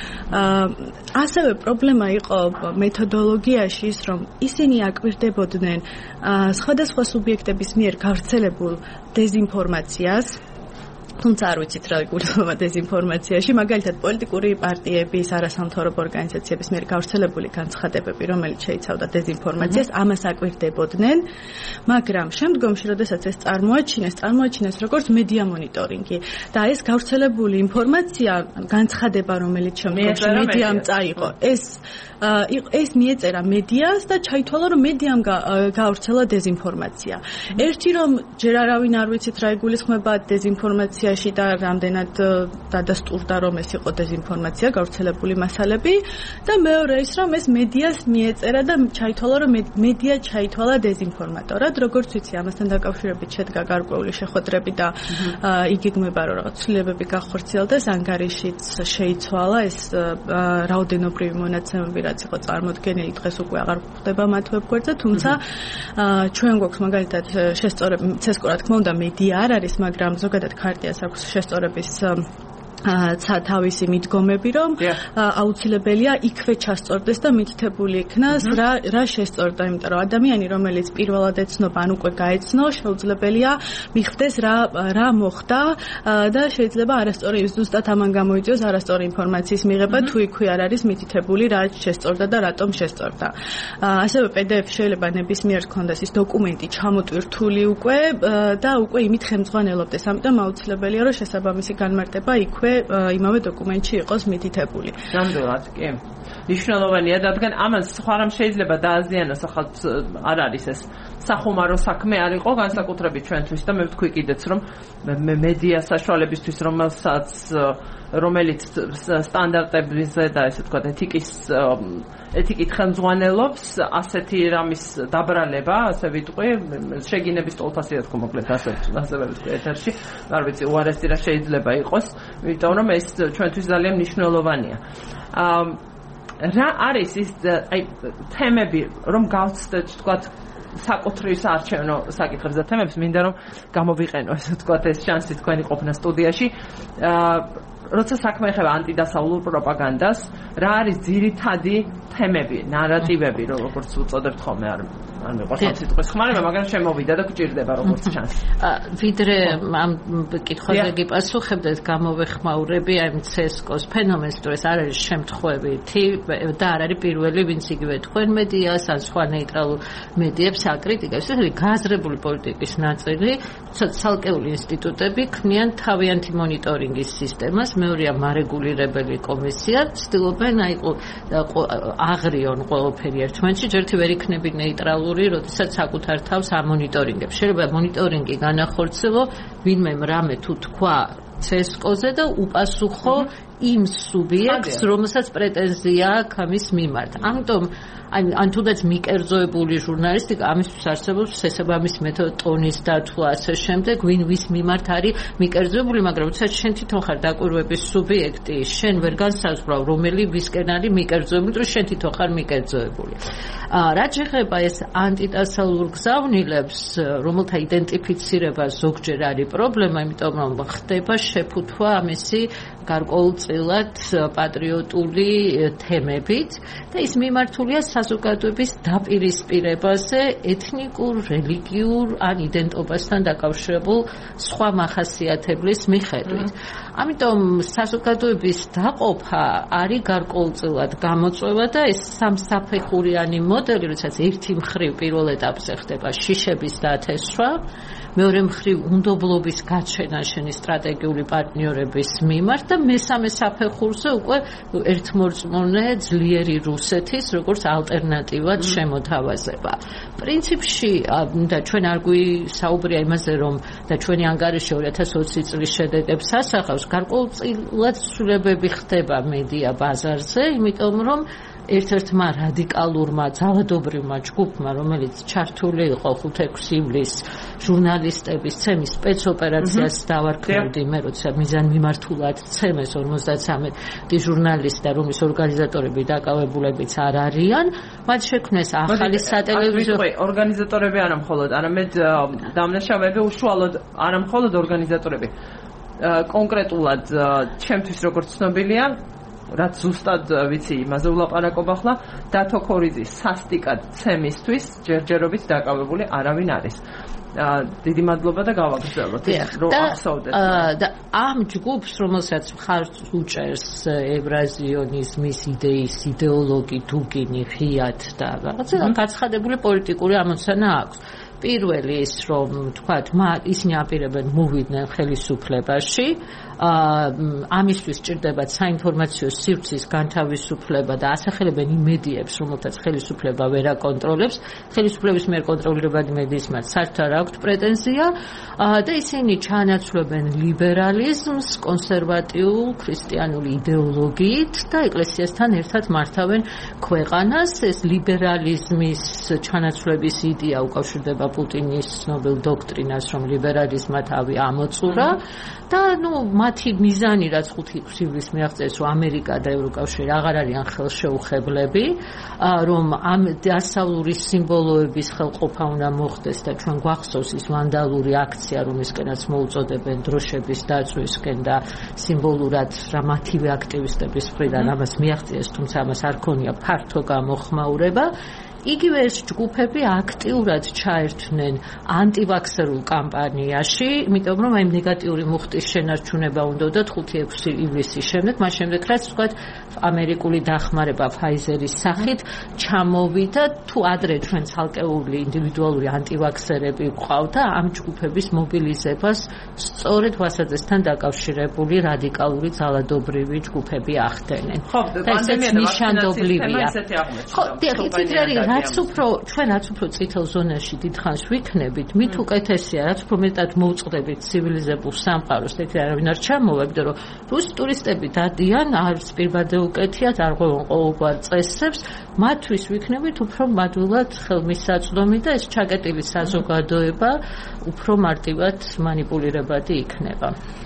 ასევე პრობლემა იყო მეთოდოლოგიაში ის, რომ ისინი აკვირდებოდნენ სხვადასხვა სუბიექტების მიერ გავრცელებულ დეზინფორმაციას, თუმცა არ ვიცით რა იგულისხმება დეზინფორმაციაში, მაგალითად პოლიტიკური პარტიების, არასამთავრობო ორგანიზაციების მიერ გავრცელებული განცხადებები, რომელიც შეიცავდა დეზინფორმაციას, ამას აკვირდებოდნენ, მაგრამ შემდგომში, როდესაც ეს წარმოაჩინეს როგორც მედია მონიტორინგი და ეს გავრცელებული ინფორმაცია, განცხადება, რომელიც შემდგომში მედიამ წაიღო, ეს მიეწერა მედიას და ჩაითვალა, რომ მედიამ გაავრცელა დეზინფორმაცია. ერთი რომ ჯერ არავინ არ ვიცით რა იგულისხმება დეზინფორმაციაში და რამდენად დადასტურდა, რომ ეს იყო დეზინფორმაცია, გავრცელებული მასალები და მეორე ის, რომ ეს მედიას მიეწერა და ჩაითვალა, რომ მედია ჩაითვალა დეზინფორმატორად, როგორც ვიცი, ამასთან დაკავშირებით შედგა გარკვეული შეხვედრები და იგეგმება, რომ რაღაც ცვლილებები გახორციელდეს, ანგარიშიც შეიცვალა, ეს რაოდენობრივი მონაცემები რაც იყო წარმოდგენილი, დღეს უკვე აღარ გვხვდება მათ ვებგვერდზე, თუმცა ჩვენ გვაქვს მაგალითად შესწორები, ცესკო რა თქმა უნდა მედია არ არის, მაგრამ ზოგადად ქარტიას აქვს შესწორების თავისი მიდგომები, რომ აუცილებელია იქვე ჩასწორდეს და მითითებული იქნას რა შესწორდა, იმიტომ რომ ადამიანი, რომელიც პირველად ეცნობა, ან უკვე გაეცნო, შეუძლებელია მიხვდეს რა მოხდა და შეიძლება არასწორი ზუსტად ამან გამოიწვიოს არასწორი ინფორმაციის მიღება, თუ იქვე არ არის მითითებული რა შესწორდა და რატომ შესწორდა. ასევე PDF შეიძლება ნებისმიერ კონდეს ის დოკუმენტი ჩამოტვირთული უკვე და უკვე იმით ხელმძღვანელობდეს. ამიტომ აუცილებელია რომ შესაბამისი განმარტება იქვე იმავე დოკუმენტში იყოს მითითებული. ნამდვილად, კი. მნიშვნელოვანია, რადგან ამას სხვა რამ შეიძლება დააზიანოს, ახლა არ არის ეს სახუმარო საქმე არ იყო განსაკუთრებით ჩვენთვის და მე ვთქვი კიდეც რომ მედია საშუალებისთვის რომელიც სტანდარტებზე და ესე ვთქვათ ეთიკით ხელმძღვანელობს ასეთი რამის დაბრალება, ასე ვიტყვი, შეგინების ტოლფასი რა თქმა მოკლედ ასე ვიტყვი ეთერში, არ ვიცი უარესი რა შეიძლება იყოს, იმიტომ რომ ეს ჩვენთვის ძალიან მნიშვნელოვანია. რა არის ის თემები, რომ გავცდეთ ვთქვათ საკუთრივ საარჩევნო საკითხებზე თემებს, მინდა რომ გამოვიყენო ესე ვთქვათ ეს შანსი თქვენი ყოფნა სტუდიაში. როცა საქმე ეხება ანტიდასავლურ პროპაგანდას, რა არის ძირითადი თემები, ნარატივები, როგორც უწოდებთ ხოლმე, არ მიყვარს ამ სიტყვის ხმარება, მაგრამ შემოვიდა და გჭირდება როგორც ჩანს. ვიდრე ამ კითხვაზე გიპასუხებდეთ, გამოვეხმაურები აი CSGO-ს ფენომენს, თუ ეს არ არის შემთხვევითი და არ არის პირველი, ვინც იგივე თქვენ მედიას, ან სხვა ნეიტრალურ მედიებს აკრიტიკებს. ეს არის გააზრებული პოლიტიკის ნაწილი, ცალკეული ინსტიტუტები ქმნიან თავიანთი მონიტორინგის სისტემას, მეორეა მარეგულირებელი კომისია, ცდილობენ აი აღრიონ ყველაფერი ერთმანეთში, ჯერთი ვერ იქნები ნეიტრალური, როდესაც საკუთარ თავს ამონიტორინგებს. შეიძლება მონიტორინგი განახორციელო ვინმე რამე თუ თქვა CSGO-ზე და უპასუხო იმ სუბიექტს, რომელსაც პრეტენზია აქვს ამის მიმართ. ამიტომ ან თუნდაც მიკერძოებული ჟურნალისტიკა ამისთვის არსებობს შესაბამის მეთოდი ტონის დათვლა ასე შემდეგ, ვინ ვის მიმართ არის მიკერძოებული, მაგრამ როდესაც შენ თვითონ ხარ დაკვირვების სუბიექტი, შენ ვერ განსაზღვრავ რომელი ვისკენ არის მიკერძოებული, თუ შენ თვითონ ხარ მიკერძოებული. რაც შეეხება ეს ანტიდასავლურ გზავნილებს, რომელთა იდენტიფიცირება ზოგჯერ არის პრობლემა, იმიტომ რომ ხდება შეფუთვა ამისი გარკვეულწილად პატრიოტული თემებით და ის მიმართულია საზოგადოების დაპირისპირებაზე ეთნიკურ, რელიგიურ ან იდენტობასთან დაკავშირებულ სხვა მახასიათებლის მიხედვით. ამიტომ საზოგადოების დაყოფა არის გარკვეულწილად გამოწვევა და ეს სამსაფეხურიანი მოდელი, როდესაც ერთი მხრივ პირველ ეტაპზე ხდება შიშების დათესვა, მეორე მხრივ უნდობლობის გაჩენა შენი სტრატეგიული პარტნიორების მიმართ და მესამე საფეხურზე უკვე ერთმორწმუნე ძლიერი რუსეთის როგორც ალტერნატივად შემოთავაზება. პრინციპში და ჩვენ არ გვისაუბრია იმაზე, რომ და ჩვენი ანგარიში 2020 წლის შედეგებს ასახავს, გარკვეულწილად ცვლილებები ხდება მედია ბაზარზე, იმიტომ რომ ერთ-ერთმა რადიკალურმა ძალადობრივმა ჯგუფმა, რომელიც ჩართული იყო 5-6 ივლისს ჟურნალისტების ცემის სპეცოპერაციას დავარქმევდი მე, როცა მიზანმიმართულად ცემეს 53 ჟურნალისტი და რომის ორგანიზატორები დაკავებულებიც არ არიან, მათ შექმნეს ახალი სატელევიზიო ორგანიზატორები არა მხოლოდ, არამედ დამნაშავეები უშუალოდ არა მხოლოდ ორგანიზატორები. კონკრეტულად ჩემთვის როგორც ცნობილია, რაც ზუსტად ვიცი, იმაზე ვლაპარაკობ ახლა, დათო ქორიძის სასტიკად ცემისთვის ჯერჯერობით დაკავებული არავინ არის. დიდი მადლობა და გავაგრძელოთ რომ ახსოვდეთ. და ამ ჯგუფს, რომელსაც მხარს უჭერს ევრაზიონიზმის იდეის იდეოლოგი დუგინი, ფიათ და რაღაცა გაცხადებული პოლიტიკური ამოცანა აქვს. პირველი ის, რომ თქვათ, ისინი აპირებენ მოვიდნენ ხელისუფლებაში, ამისთვის სჭირდებათ საინფორმაციო სივრცის განთავისუფლება და ასახელებენ იმ მედიებს, რომელთაც ხელისუფლება ვერ აკონტროლებს, ხელისუფლების მიერ კონტროლირებადი მედიის მათ საერთოდ არ აქვთ პრეტენზია და ისინი ჩაანაცვლებენ ლიბერალიზმს კონსერვატიულ ქრისტიანული იდეოლოგიით და ეკლესიასთან ერთად მართავენ ქვეყანას. ეს ლიბერალიზმის ჩანაცვლების იდეა უკავშირდება პუტინის ცნობილ დოქტრინას, რომ ლიბერალიზმმა თავი ამოწურა და მათი მიზანი რაც 5 ივლისს მიაღწიეს, რომ ამერიკა და ევროკავშირი აღარ არიან ხელშეუხებლები, რომ ამ დასავლური სიმბოლოების ხელყოფა უნდა მოხდეს და ჩვენ გვახსოვს ის ვანდალური აქცია, რომისკენაც მოუწოდებენ დროშების დაწვისკენ და სიმბოლურად რა მათივე აქტივისტების მხრიდან ამას მიაღწიეს, თუმცა ამას არ ქონია ფართო გამოხმაურება. იგივე ეს ჯგუფები აქტიურად ჩაერთვნენ ანტივაქსერულ კამპანიაში, იმიტომ რომ აი ნეგატიური მუხტის შენარჩუნება უნდათ 5-6 ივლისის შემდეგ, მას შემდეგ რაც ვთქვათ ამერიკული დახმარება ფაიზერის სახით ჩამოვიდა, თუ ადრე ჩვენ ცალკეული ინდივიდუალური ანტივაქსერები გვყავდა, ამ ჯგუფების მობილიზებას სწორედ ვასაძესთან დაკავშირებული რადიკალური ძალადობრივი ჯგუფები ახდენენ. და ესეც ნიშანდობლივია. ხო, იცით რა რაც უფრო წითელ ზონაში დიდხანს ვიქნებით, მით უკეთესია, რაც უფრო მეტად მოუწყდებით ცივილიზებულ სამყაროს, ეგ არავინ არ ჩამოვა, იმიტომ რომ რუსი ტურისტები დადიან, არც პირბადე უკეთიათ, არ ყვევენ ყოველგვარ წესებს, მათთვის ვიქნებით უფრო მადულად ხელმისაწვდომი და ეს ჩაკეტილი საზოგადოება უფრო მარტივად მანიპულირებადი იქნება.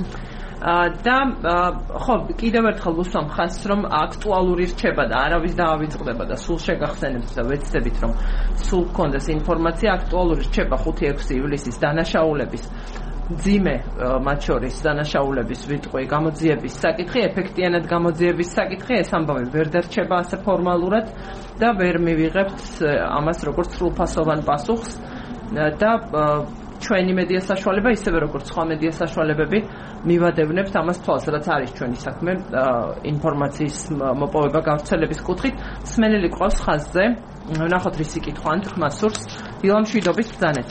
და ხო კიდევ ერთხელ ვუსვამ ხაზს რომ აქტუალური რჩება და არავის დაავიწყდება და სულ შეგახსენებთ და ვეცდებით რომ სულ გქონდეს ინფორმაცია აქტუალური რჩება 5-6 ივლისის დანაშაულების ძიმე მათ შორის დანაშაულების ვიტყვი გამოძიების საკითხი ეფექტიანად გამოძიების საკითხი ეს ამბავი ვერ დარჩება ასე ფორმალურად და ვერ მივიღებთ ამას როგორც სრულფასოვან პასუხს და ჩვენი მედია საშუალება ისევე როგორც სხვა მედია საშუალებები მივადევნებთ ამას თვალს რაც არის ჩვენი საქმე ინფორმაციის მოპოვება გავრცელების კუთხით მსმენელი ყავს ხაზზე ვნახოთ რის იკითხავთ ხმასურს დილამშვიდობის ბრძანეთ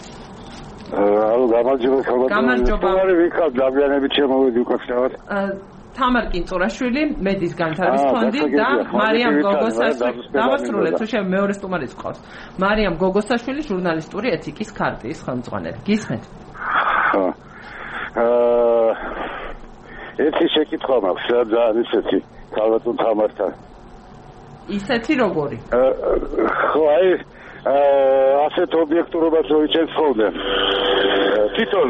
გამარჯობა ვიქავ დაბიანებით შემოვედი უკაცრავად თამარ კინწურაშვილი მედის განვითარების ფონდი და მარიამ გოგოსაშვილი დავასრულეთ თუ შევ მეორე სტუმარიც ყავს მარიამ გოგოსაშვილი ჟურნალისტური ეთიკის ქარტიის ხელმძღვანელი გისმენთ ერთი შეკითხვა მაქვს ძალიან ისეთი ქალბატონ თამართან ისეთი როგორი ხო აი ასეთ ობიექტურობას რო იცენ ხოლმე თვითონ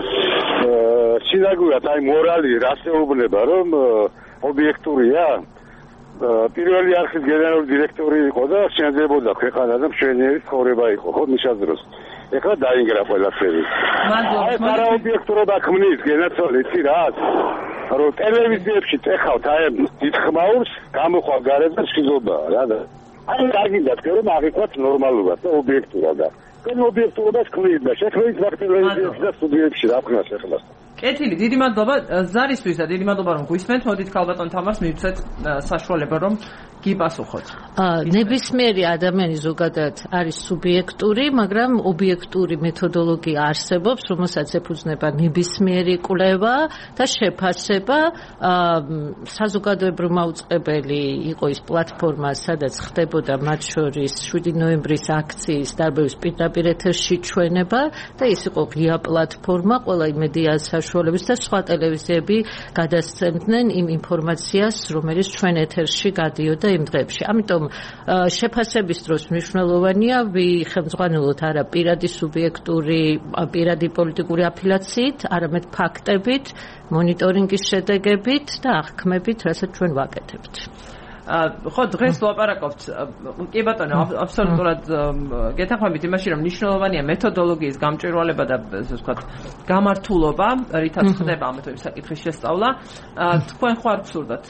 სინაგურად აი მორალი რასეუბნება რომ ობიექტურია პირველი არხის გენერალური დირექტორი იყო და შეიძლება ქვეყანა და მშვენიერი ცხოვრება იყო ხო მისად დროს ეხლა დაინგრა ყველაფერი აი არა ობიექტურობა ქმნის გენაცვალე იცი რა რომ ტელევიზიებში წეხავთ აი დიდ ხმაურს გამოხვალ გარეთ და სქიზობაა რა და აი დაგინდათ რომ აღიქვათ ნორმალურად და ობიექტურად და კენ ობიექტურობას ქმნის და შექმნის ტელევიზიებში და სტუდიებში რა ქნას ეხლა კეთილი დიდი მადლობა ზარისთვის და დიდი მადლობა რომ გვისმენთ მოდით ქალბატონ თამარს მივცეთ საშუალება რომ გიპასუხოთ ნებისმიერი ადამიანი ზოგადად არის სუბიექტური მაგრამ ობიექტური მეთოდოლოგია არსებობს რომელსაც ეფუძნება ნებისმიერი კვლევა და შეფასება საზოგადოებრივ მაუწყებელი იყო ის პლატფორმა სადაც ხდებოდა მათ შორის 7 ნოემბრის აქციის დარბევის პირდაპირ ეთერში ჩვენება და ის იყო ღია პლატფორმა ყველა მედია საშუალების და სხვა ტელევიზიები გადასცემდნენ იმ ინფორმაციას რომელიც ჩვენ ეთერში გადიოდა იმ დღეებში. ამიტომ შეფასების დროს მნიშვნელოვანია ვიხელმძღვანელოთ არა პირადი სუბიექტური პირადი პოლიტიკური აფილაციით, არამედ ფაქტებით, მონიტორინგის შედეგებით და აღქმებით, რასაც ჩვენ ვაკეთებთ. ხო დღეს ვლაპარაკობთ კი ბატონო აბსოლუტურად გეთანხმებით იმაში რომ მნიშვნელოვანია მეთოდოლოგიის გამჭვირვალება და ასე ვთქვათ გამართულობა რითაც ხდება ამ თემის საკითხის შესწავლა თქვენ ხარ გსურდათ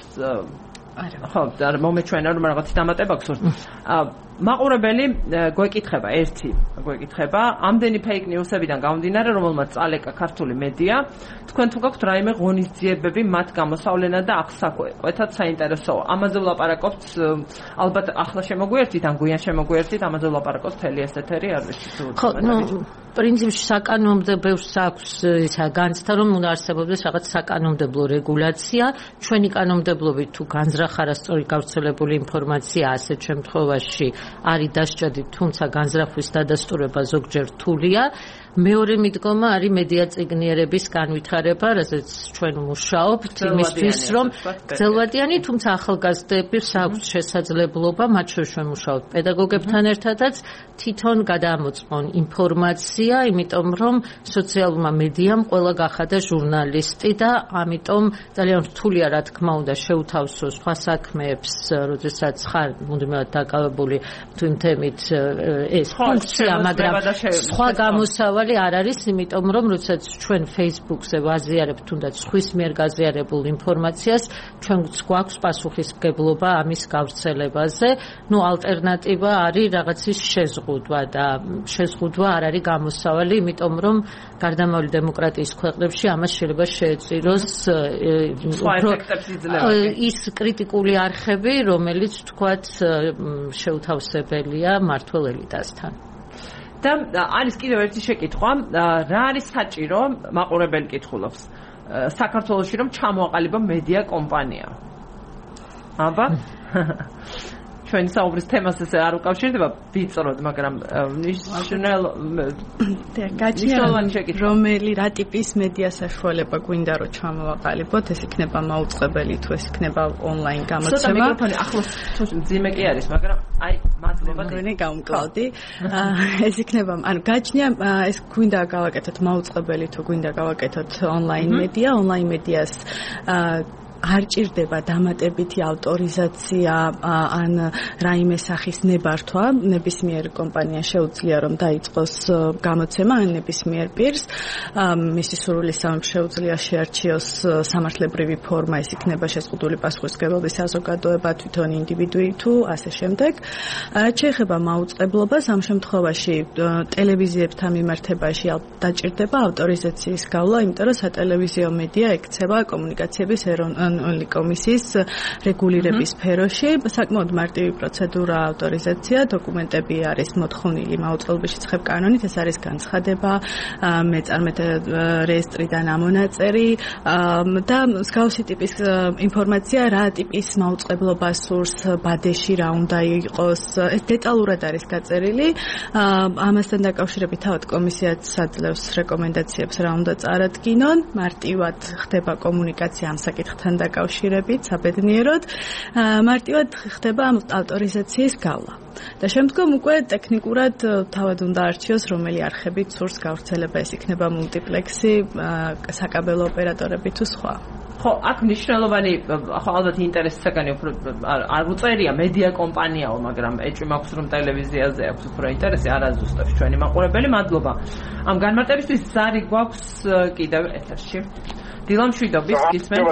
ხო და მომეჩვენა რომ რაღაც დამატება გსურთ მაყურებელი გვეკითხება ერთი გვეკითხება ამდენი fake news-ებიდან გამომდინარე რომელმაც წალეკა ქართული მედია თქვენ თუ გაქვთ რაიმე ღონისძიებები მათ გამოსავლენად და აღსაკვეთად საინტერესოა ამაზე ვლაპარაკობთ ალბათ ახლა შემოგვიერთით ან გვიან შემოგვიერთით ამაზე ვლაპარაკობთ თელი ეს ეთერი არ ვიცი თუ ხო პრინციპში საკანონმდებლოს აქვს ისა განცდა რომ უნდა არსებობდეს რაღაც საკანონმდებლო რეგულაცია ჩვენი კანონმდებლობით თუ განზრახარა სწორი გავრცელებული ინფორმაცია ასეთ შემთხვევაში არის დასჭადით თუმცა განზრახვის დადასტურება ზოგჯერ რთულია მეორე მიდგომა არის მედია წიგნიერების განვითარება, რასაც ჩვენ მუშაობთ იმისთვის, რომ გრძელვადიანი, თუმცა ახალგაზრდების აქვს შესაძლებლობა, მათ შორის ჩვენ მუშაობთ პედაგოგებთან ერთადაც, თვითონ გადამოწყონ ინფორმაცია მედია, იმიტომ რომ სოციალურმა მედიამ ყველა გახადა ჟურნალისტი და ამიტომ ძალიან რთულია რა თქმა უნდა შეუთავსო სხვა საქმეებს, როდესაც ხარ მუდმივად დაკავებული თუ იმ თემით ეს ფუნქცია, მაგრამ სხვა გამოსავალი არ არის, იმიტომ რომ როდესაც ჩვენ Facebook-ზე ვაზიარებთ თუნდაც ხვის მიერ გაზიარებულ ინფორმაციას, ჩვენც გვაქვს პასუხისმგებლობა ამის გავრცელებაზე. ნუ ალტერნატივა არის რაღაცის შეზღუდვა და შეზღუდვა არ არის გამოსავალი, იმიტომ რომ გარდამავალი დემოკრატიის ქვეყნებში ამას შეიძლება შეეწიროს ის კრიტიკული არხები, რომელიც თქვათ შეუთავსებელია მმართველ ელიტასთან. და არის კიდევ ერთი შეკითხვა, რა არის საჭირო, მაყურებელი კითხულობს, საქართველოში რომ ჩამოაყალიბო მედია კომპანია? აბა ჩვენი საუბრის თემას ესე არ უკავშირდება ვიწროდ, მაგრამ რომელი რა ტიპის მედია საშუალება გვინდა რომ ჩამოვაყალიბოთ, ეს იქნება მაუწყებელი თუ ეს იქნება ონლაინ გამოცემა. ცოტა მიკროფონი ახლოს ძიმე კი არის, მაგრამ აი მადლობა მე გავმკლავდი. ეს იქნება, ანუ გაჩნია ეს გვინდა გავაკეთოთ მაუწყებელი თუ გვინდა გავაკეთოთ ონლაინ მედია, ონლაინ მედიას არ ჭირდება დამატებითი ავტორიზაცია ან რაიმე სახის ნებართვა, ნებისმიერ კომპანია შეუძლია რომ დაიწყოს გამოცემა ან ნებისმიერ პირს, მისი სურვილის გამო შეუძლია შეარჩიოს სამართლებრივი ფორმა, ეს იქნება შეზღუდული პასუხისმგებლობის საზოგადოება, თვითონ ინდივიდუი თუ ასე შემდეგ. შეეხება მაუწყებლობას, ამ შემთხვევაში ტელევიზიებთან მიმართებაში დაჭირდება ავტორიზაციის გავლა, იმიტომ რომ სატელევიზიო მედია ექცევა კომუნიკაციების ეროვნული კომისიის რეგულირების სფეროში. საკმაოდ მარტივი პროცედურა ავტორიზაცია, დოკუმენტები არის მოთხოვნილი მაუწყებლობის შეცხებ კანონით, ეს არის განცხადება, მეწარმეთა რეესტრიდან ამონაწერი და მსგავსი ტიპის ინფორმაცია, რა ტიპის მაუწყებლობა სურს, ბადეში რა უნდა იყოს, ეს დეტალურად არის გაწერილი. ამასთან დაკავშირებით თავად კომისიაც აძლევს რეკომენდაციებს, რა უნდა წარადგინონ, მარტივად ხდება კომუნიკაცია ამ საკითხთან დაკავშირებით, საბედნიეროდ, მარტივად ხდება ამ ავტორიზაციის გავლა. და შემდგომ უკვე ტექნიკურად თავად უნდა არჩიოს, რომელი არხებით სურს გავრცელება, ეს იქნება მულტიპლექსი, საკაბელო ოპერატორები თუ სხვა. ხო, აქ მნიშვნელოვანი, ხო ალბათ ინტერესსაგანი უფრო არ უწერია მედია კომპანიაო, მაგრამ ეჭვი მაქვს რომ ტელევიზიაზე აქვს უფრო ინტერესი, არა ზუსტად ჩვენი მაყურებელი, მადლობა. ამ განმარტებისთვის ზარი გვაქვს კიდევ ეთერში. დილა მშვიდობის, გისმენთ?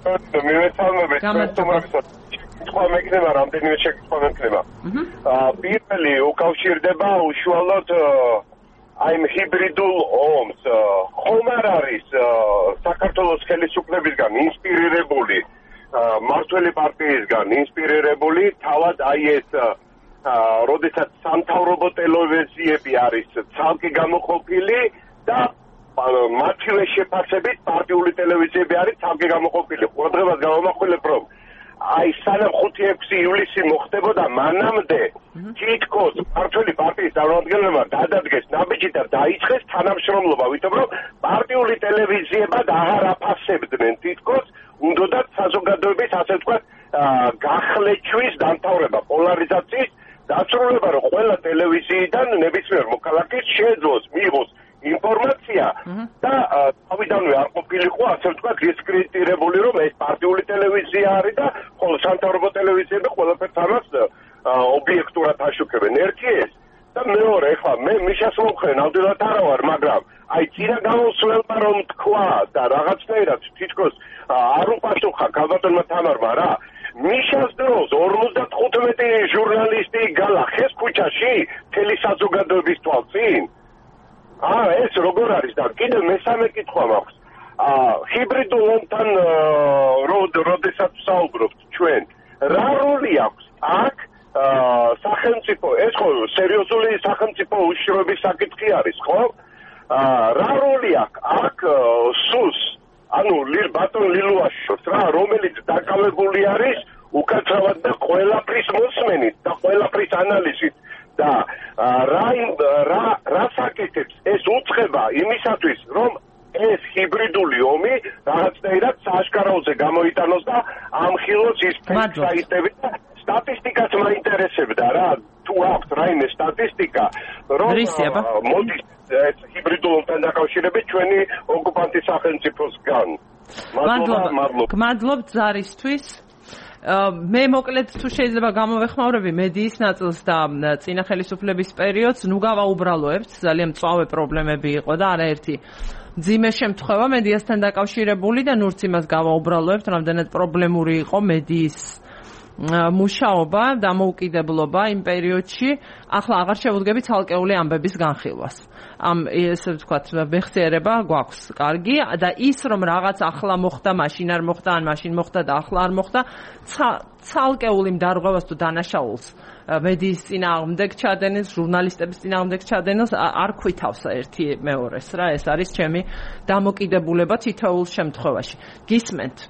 თქვა მეკნება რამდენიმე შეკითხვა მეკნება. პირველი უკავშირდება უშუალოდ აი ჰიბრიდულ ომს. ხომ არ არის საქართველოს ხელისუფლებისგან ინსპირირებული, მმართველი პარტიისგან ინსპირირებული თავად აი ეს როდესაც სამთავრობო ტელევიზიები არის ცალკე გამოყოფილი და მათივე შეფასებით პარტიული ტელევიზიები არის ცალკე გამოყოფილი. ყურადღებას გავამახვილებ, რომ აი სანამ 5-6 ივლისი მოხდებოდა, მანამდე თითქოს მმართველი პარტიის წარმომადგენლებმა დადადგეს ნაბიჯი და დაიწყეს თანამშრომლობა, ვითომ რომ პარტიული ტელევიზიებად აღარ აფასებდნენ თითქოს, უნდათ საზოგადოების ასე ვთქვათ გახლეჩვის დამთავრება, პოლარიზაციის დასრულება, რომ ყველა ტელევიზიიდან ნებისმიერ მოქალაქეს შეეძლოს მიიღოს ინფორმაცია და თავიდანვე არ ყოფილიყო ასე ვთქვათ დისკრედიტირებული, რომ ეს პარტიული ტელევიზია არის და ხოლო სამთავრობო ტელევიზიები ყველაფერს ამას ობიექტურად აშუქებენ. ერთი ეს და მეორე, ეხლა მე მიშას მომხრე ნამდვილად არა ვარ, მაგრამ აი წინა გამოსვლელმა რომ თქვა და რაღაცნაირად თითქოს არ უპასუხა ქალბატონმა თამარმა რა, მიშას დროს 55 ჟურნალისტი გალახეს ქუჩაში მთელი საზოგადოების თვალწინ. ეს როგორ არის და კიდევ მესამე კითხვა მაქვს. ჰიბრიდულ ომთან როდესაც საუბრობთ ჩვენ, რა როლი აქვს აქ სახელმწიფო, ეს ხო სერიოზული სახელმწიფო უშიშროების საკითხი არის, ხო? რა როლი აქვს სუს, ანუ ბატონ ლილუაშოს რა, რომელიც დაკავებული არის უკაცრავად და ყველაფრის მოსმენით და ყველაფრის ანალიზით. და რა საკეთებს ეს უცხება იმისათვის, რომ ეს ჰიბრიდული ომი რაღაცნაირად სააშკაროზე გამოიტანოს და ამხილოს ის ფეიქ-საიტები და სტატისტიკაც მაინტერესებდა რა, თუ აქვს რაიმე სტატისტიკა რომ მოდის ეს ჰიბრიდულ ომთან დაკავშირებით ჩვენი ოკუპანტის სახელმწიფოსგან. მადლობთ ზარისთვის. მე მოკლედ თუ შეიძლება გამოვეხმაურები მედიის ნაწილს და წინა ხელისუფლების პერიოდს, ნუ გავაუბრალოებთ, ძალიან მწვავე პრობლემები იყო და არაერთი მძიმე შემთხვევა მედიასთან დაკავშირებული და ნურც იმას გავაუბრალოებთ, რამდენად პრობლემური იყო მედიის მუშაობა, დამოუკიდებლობა იმ პერიოდში. ახლა აღარ შევუდგები ცალკეული ამბების განხილვას. ესე ვთქვათ, მეხსიერება გვაქვს კარგი და ის რომ რაღაც ახლა მოხდა, მაშინ არ მოხდა, ან მაშინ მოხდა და ახლა არ მოხდა, ცალკეული მდარღვევას თუ დანაშაულს მედიის წინააღმდეგ ჩადენილს, ჟურნალისტების წინააღმდეგ ჩადენილს არ ქვითავს ერთი მეორეს რა, ეს არის ჩემი დამოკიდებულება თითოეულ შემთხვევაში. გისმენთ?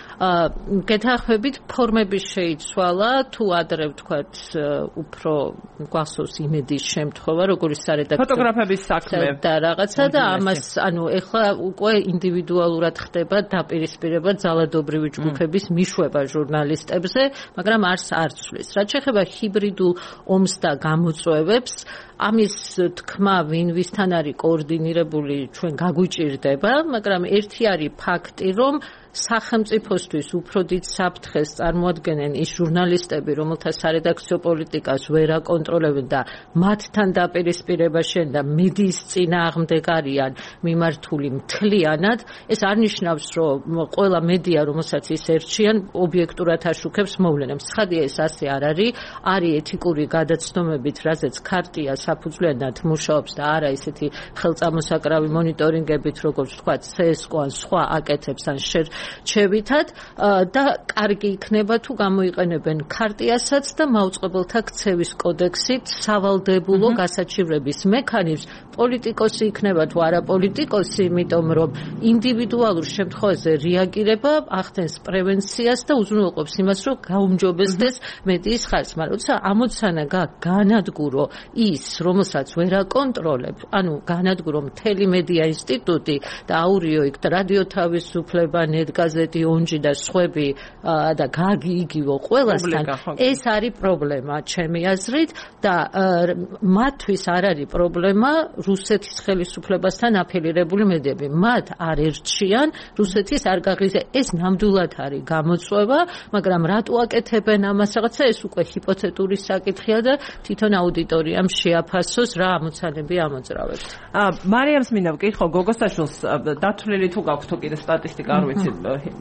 გეთახმებით ფორმები შეიცვალა თუ ადრე ვთქვათ უფრო გვახსოვს იმედის შემთხვევა როგორც სარედაქციო ფოტოგრაფების საქმე და რაღაცა და ამას ანუ ეხლა უკვე ინდივიდუალურად ხდება დაპირისპირება ძალადობრივი ჯგუფების მიშვება ჟურნალისტებზე, მაგრამ არ ცვლის. რაც შეეხება ჰიბრიდულ ომს და გამოწვევებს, ამის თქმა ვისთან არის კოორდინირებული ჩვენ გაგვიჭირდება, მაგრამ ერთი არის ფაქტი, რომ სახელმწიფოსთვის უფრო დიდ საფრთხეს წარმოადგენენ ის ჟურნალისტები, რომელთა სარედაქციო პოლიტიკას ვერ აკონტროლებენ და მათთან დაპირისპირებაში და მედიის წინააღმდეგ არიან მიმართული მთლიანად. ეს არ ნიშნავს, რომ ყველა მედია, რომელსაც ის ერჩიან, ობიექტურად აშუქებს მოვლენებს. ცხადია, ეს ასე არ არის. არის ეთიკური გადაცნობებით, რაზეც ქარტია საფუძვლიანად მუშაობს და არა ისეთი ხელწამოსაკრავი მონიტორინგებით, როგორც ვთქვათ, CSKO ან სხვა აკეთებს ან ჩევითად და კარგი იქნება თუ გამოიყენებენ ქარტიასაც და მაუწყებელთა ქცევის კოდექსით სავალდებულო გასაჩივრების მექანიზმს. პოლიტიკოსი იქნება თუ არა პოლიტიკოსი, იმიტომ რომ ინდივიდუალურ შემთხვევაზე რეაგირება ახდენს პრევენციას და უზრუნველყოფს იმას, რომ გაუმჯობესდეს მედიის ხარჯს. მაგრამ როცა ამოცანა განადგურო ის, რომელსაც ვერ აკონტროლებ, ანუ განადგურო მთელი მედია ინსტიტუტი და აურიო იქ რადიო თავისუფლება, გაზეთი ონჯი და სხვები და გაგი იგივო ყველასთან ეს არის პრობლემა ჩემი აზრით და მათთვის არ არის პრობლემა რუსეთის ხელისუფლებასთან აფილირებული მედიები. მათ არ ერჩიან, რუსეთის არ გაღიზია. ეს ნამდვილად არის გამოწვევა, მაგრამ რატო აკეთებენ ამას რაღაცა, ეს უკვე ჰიპოთეტური საკითხია და თვითონ აუდიტორიამ შეაფასოს რა ამოცანები ამოძრავებთ. მარიამს მინდა ვკითხო გოგოსაშვილს დათვლილი თუ გაქვთ თუ კიდე სტატისტიკა არ ვიცი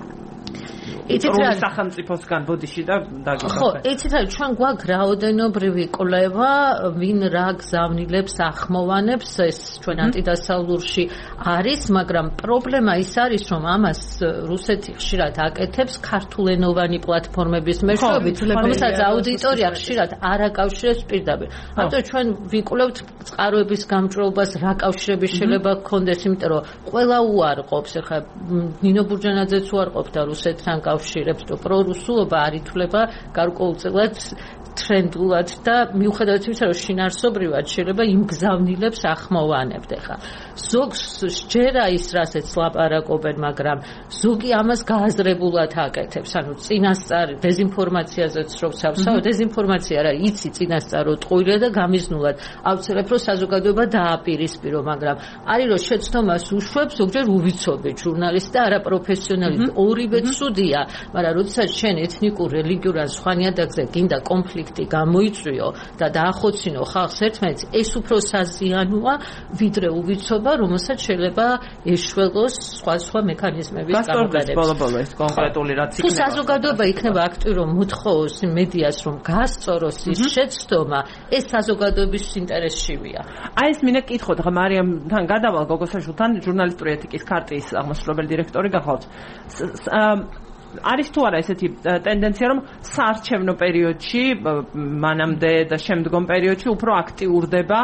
იცით რა სახელმწიფოსგან ბოდიში და დაგიგახეთ. ხო, იცით რა ჩვენ გვაქვს რაოდენობრივი კვლევა, ვინ რა გზავნილებს ახმოვანებს, ეს ჩვენ ანტიდასავლურში არის, მაგრამ პრობლემა ის არის, რომ ამას რუსეთი ხშირად აკეთებს ქართულენოვანი პლატფორმების მეშვეობით, რომელსაც აუდიტორია ხშირად არ აკავშირებს პირდაპირ. ამიტომ ჩვენ ვიკვლევთ წყაროების გამჭრელობას, რა კავშირები შეიძლება გქონდეს, იმიტომ რომ ყველა უარყოფს, ახლა ნინო ბურჯანაძეც უარყოფდა რუსეთთან კავშირებს, რომ პრორუსულობა არ ითვლება გარკვეულწილად ტრენდულად და მიუხედავად იმისა, რომ შინაარსობრივად შეიძლება იმ გზავნილებს ახმოვანებთ. ახლა ზოგს სჯერა ის, რასაც ლაპარაკობენ, მაგრამ ზოგი ამას გააზრებულად აკეთებს. ანუ წინასწარ დეზინფორმაციაზეც რო ვსავსავ, დეზინფორმაცია რა იცი წინასწარო ტყუილია და გამიზნულად ავცელებ, რომ საზოგადოება დააპირისპირო, მაგრამ არის რომ შეცდომას უშვებს ზოგჯერ უვიცობი ჟურნალისტი და არაპროფესიონალი. ორივე ცუდია, მაგრამ როდესაც შენ ეთნიკურ, რელიგიურ ან სხვა ნიადაგზე გინდა კონფლიქტი გამოიწვიო და დაახოცინო ხალხს ერთმანეთს, ეს უფრო საზიანოა, ვიდრე უვიცობა, რომელსაც შეიძლება ეშველოს სხვა მექანიზმების გამოყენებით. ბოლო-ბოლო ეს კონკრეტული რაც იქნება. თუ საზოგადოება იქნება აქტიური, რომ მოთხოვოს მედიას, რომ გასწოროს ის შეცდომა, ეს საზოგადოების ინტერესშივია. აი ეს მინდა კითხოთ, ხა მარიამთან გადავალ გოგოსაშვილთან, ჟურნალისტური ეთიკის ქარტიის აღმასრულებელი დირექტორი გახავთ. არის თუ არა ესეთი ტენდენცია, რომ საარჩევნო პერიოდში, მანამდე და შემდგომ პერიოდში უფრო აქტიურდება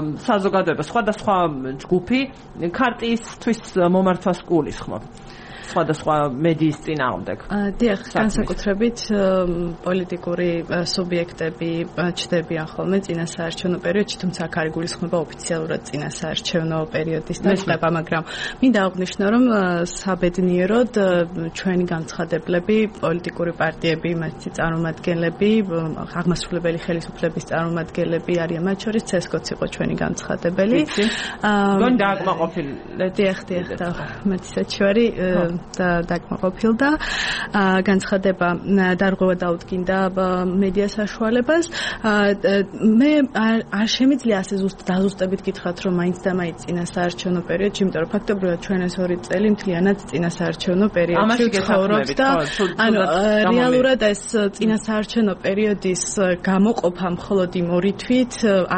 საზოგადოება, სხვადასხვა ჯგუფი ქარტიისთვის მომართვას გულისხმობ. სხვადასხვა მედიის წინააღმდეგ. დიახ, განსაკუთრებით პოლიტიკური სუბიექტები ჩდებიან ხოლმე წინასაარჩევნო პერიოდში, თუმცა აქ არ იგულისხმება ოფიციალურად წინასაარჩევნო პერიოდის დაწყება, მაგრამ მინდა აღვნიშნო, რომ საბედნიეროდ ჩვენი განცხადებლები, პოლიტიკური პარტიები, მათი წარმომადგენლები, აღმასრულებელი ხელისუფლების წარმომადგენლები არიან, მათ შორის ცესკოც იყო ჩვენი განცხადებელი. გონ დააკმაყოფილდა. დიახ, და მათისაც შორი და დააკმაყოფილდა. განცხადება დარღვევა დაუდგინდა მედია საშუალებას. მე არ შემიძლია ასე დაზუსტებით გითხრათ, რომ მაინც და მაინც წინასაარჩევნო პერიოდში, იმიტომ რომ ფაქტობრივად ჩვენ ეს 2 წელი მთლიანად წინასაარჩევნო პერიოდში ვცხოვრობთ და ანუ რეალურად ეს წინასაარჩევნო პერიოდის გამოყოფა მხოლოდ იმ 2 თვით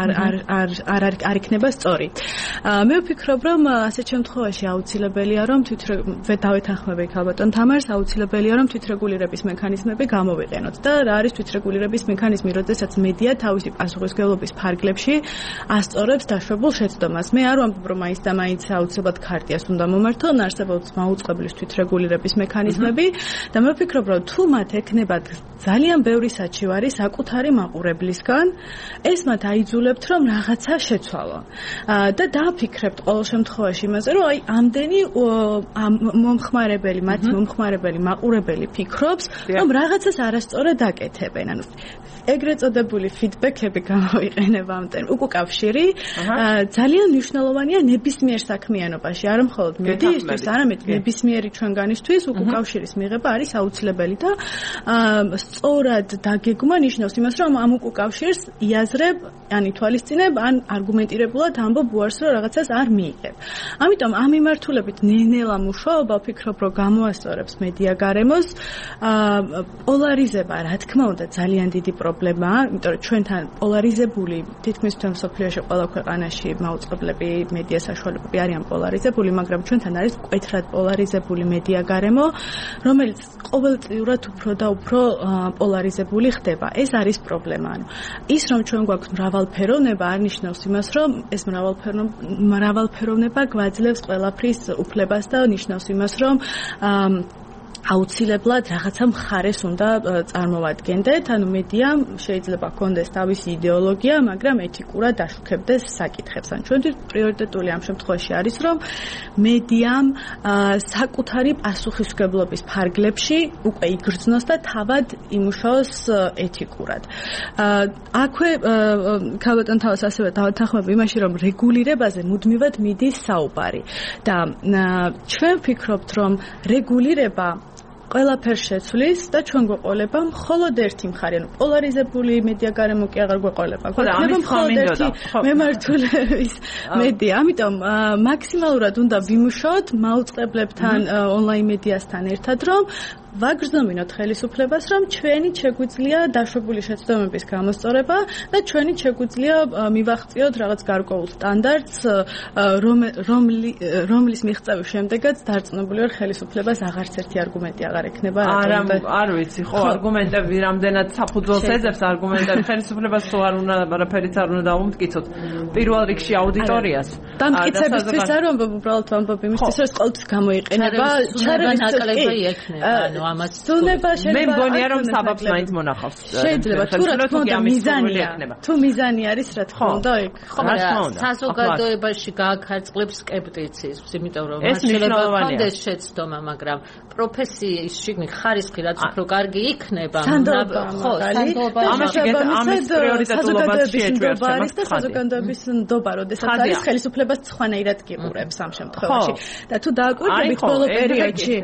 არ იქნება სწორი. მე ვფიქრობ, რომ ასეთ შემთხვევაში აუცილებელია, რომ დავეთანხმები ქალბატონ თამარს, აუცილებელია, რომ თვითრეგულირების მექანიზმები გამოვიყენოთ და რა არის თვითრეგულირების მექანიზმი, როდესაც მედია თავისი პასუხისმგებლობის ფარგლებში ასწორებს დაშვებულ შეცდომას. მე არ ვამბობ, რომ მაინც და მაინც აუცილებლად ქარტიას უნდა მომართონ, არსებობს მაუწყებლის თვითრეგულირების მექანიზმები და მე ვფიქრობ, რომ თუ მათ ექნებათ ძალიან ბევრი საჩივარი საკუთარი მაყურებლისგან, ეს მათ აიძულებთ, რომ რაღაცა შეცვალონ. და დააფიქრებთ ყოველ შემთხვევაში იმაზე, რომ აი ამდენი მომხმარებელი, მათი მომხმარებელი მაყურებელი ფიქრობს, რომ რაღაცას არასწორად აკეთებენ. ანუ ეგრეთ წოდებული ფიდბექები გამოიყენება ამ უკავშირი ძალიან მნიშვნელოვანია ნებისმიერ საქმიანობაში, არა მხოლოდ მედიისთვის, არამედ ნებისმიერი ჩვენგანისთვის უკავშირის მიღება არის აუცილებელი და სწორად დაგეგმა ნიშნავს იმას, რომ ამ უკავშირს იაზრებ, ან ითვალისწინებ, ან არგუმენტირებულად ამბობ უარს, რომ რაღაცას არ მიიღებ. ამიტომ ამ მიმართულებით ნელ-ნელა მუშაობა ვფიქრობ, რომ გამოასწორებს მედია გარემოს. პოლარიზება, რა თქმა უნდა, ძალიან დიდი პრობლემაა, იმიტომ რომ ჩვენთან პოლარიზებული, თითქმის მთელ მსოფლიოში ყველა ქვეყანაში მაუწყებლები, მედია საშუალებები არიან პოლარიზებული, მაგრამ ჩვენთან არის მკვეთრად პოლარიზებული მედია გარემო, რომელიც ყოველწლიურად უფრო და უფრო პოლარიზებული ხდება. ეს არის პრობლემა. ანუ ის რომ ჩვენ გვაქვს მრავალფეროვნება არ ნიშნავს იმას, რომ ეს მრავალფეროვნება გვაძლევს ყველაფრის უფლებას და ნიშნავს იმას, რომ აუცილებლად რაღაცა მხარეს უნდა წარმოვადგენდეთ, ანუ მედიამ შეიძლება ჰქონდეს თავისი იდეოლოგია, მაგრამ ეთიკურად აშუქებდეს საკითხებს. ან ჩვენთვის პრიორიტეტული ამ შემთხვევაში არის, რომ მედიამ საკუთარი პასუხისმგებლობის ფარგლებში უკვე იგრძნოს და თავად იმუშაოს ეთიკურად. აქვე ქალბატონ თავს ასევე დავეთანხმები იმაში, რომ რეგულირებაზე მუდმივად მიდის საუბარი და ჩვენ ვფიქრობთ, რომ რეგულირება ყველაფერს შეცვლის და ჩვენ გვეყოლება მხოლოდ ერთი მხარე, ანუ პოლარიზებული მედია გარემო კი აღარ გვეყოლება. გვეყოლება მხოლოდ ერთი მემართულების მედია. ამიტომ მაქსიმალურად უნდა ვიმუშაოთ მაუწყებლებთან, ონლაინ მედიასთან ერთად, რომ ვაგრძნობინოთ ხელისუფლებას, რომ ჩვენით შეგვიძლია დაშვებული შეცდომების გამოსწორება და ჩვენით შეგვიძლია მივაღწიოთ რაღაც გარკვეულ სტანდარტს, რომლის მიღწევის შემდეგაც დარწმუნებული ვარ ხელისუფლებას აღარც ერთი არგუმენტი აღარ ექნება. არ ვიცი, ხო, არგუმენტები რამდენად საფუძველს ეძებს არგუმენტები ხელისუფლებას თუ არ უნდა, არაფერიც არ უნდა დაუმტკიცოთ. პირველ რიგში აუდიტორიას. დამტკიცებისთვის არ ვამბობ, უბრალოდ ვამბობ იმისთვის, რომ ეს ყოველთვის გამოიყენება. ჩარების ნაკლებია ექნება. მე მგონია რომ საბაბს მაინც მონახავს. შეიძლება თუ რა თქმა უნდა მიზანია. თუ მიზანი არის რა თქმა უნდა ეგ. საზოგადოებაში გააქარწყლებს სკეპტიციზმს, იმიტომ რომ შეიძლება კონდეს შეცდომა, მაგრამ პროფესიის შიგნით ხარისხი რაც უფრო კარგი იქნება, ხო, ამის პრიორიტეტულობას შეეჭვება და საზოგადოების ნდობა, როდესაც არის ხელისუფლებას სხვანაირად გიყურებს ამ შემთხვევაში. და თუ დააკვირდებით ბოლო პერიოდში,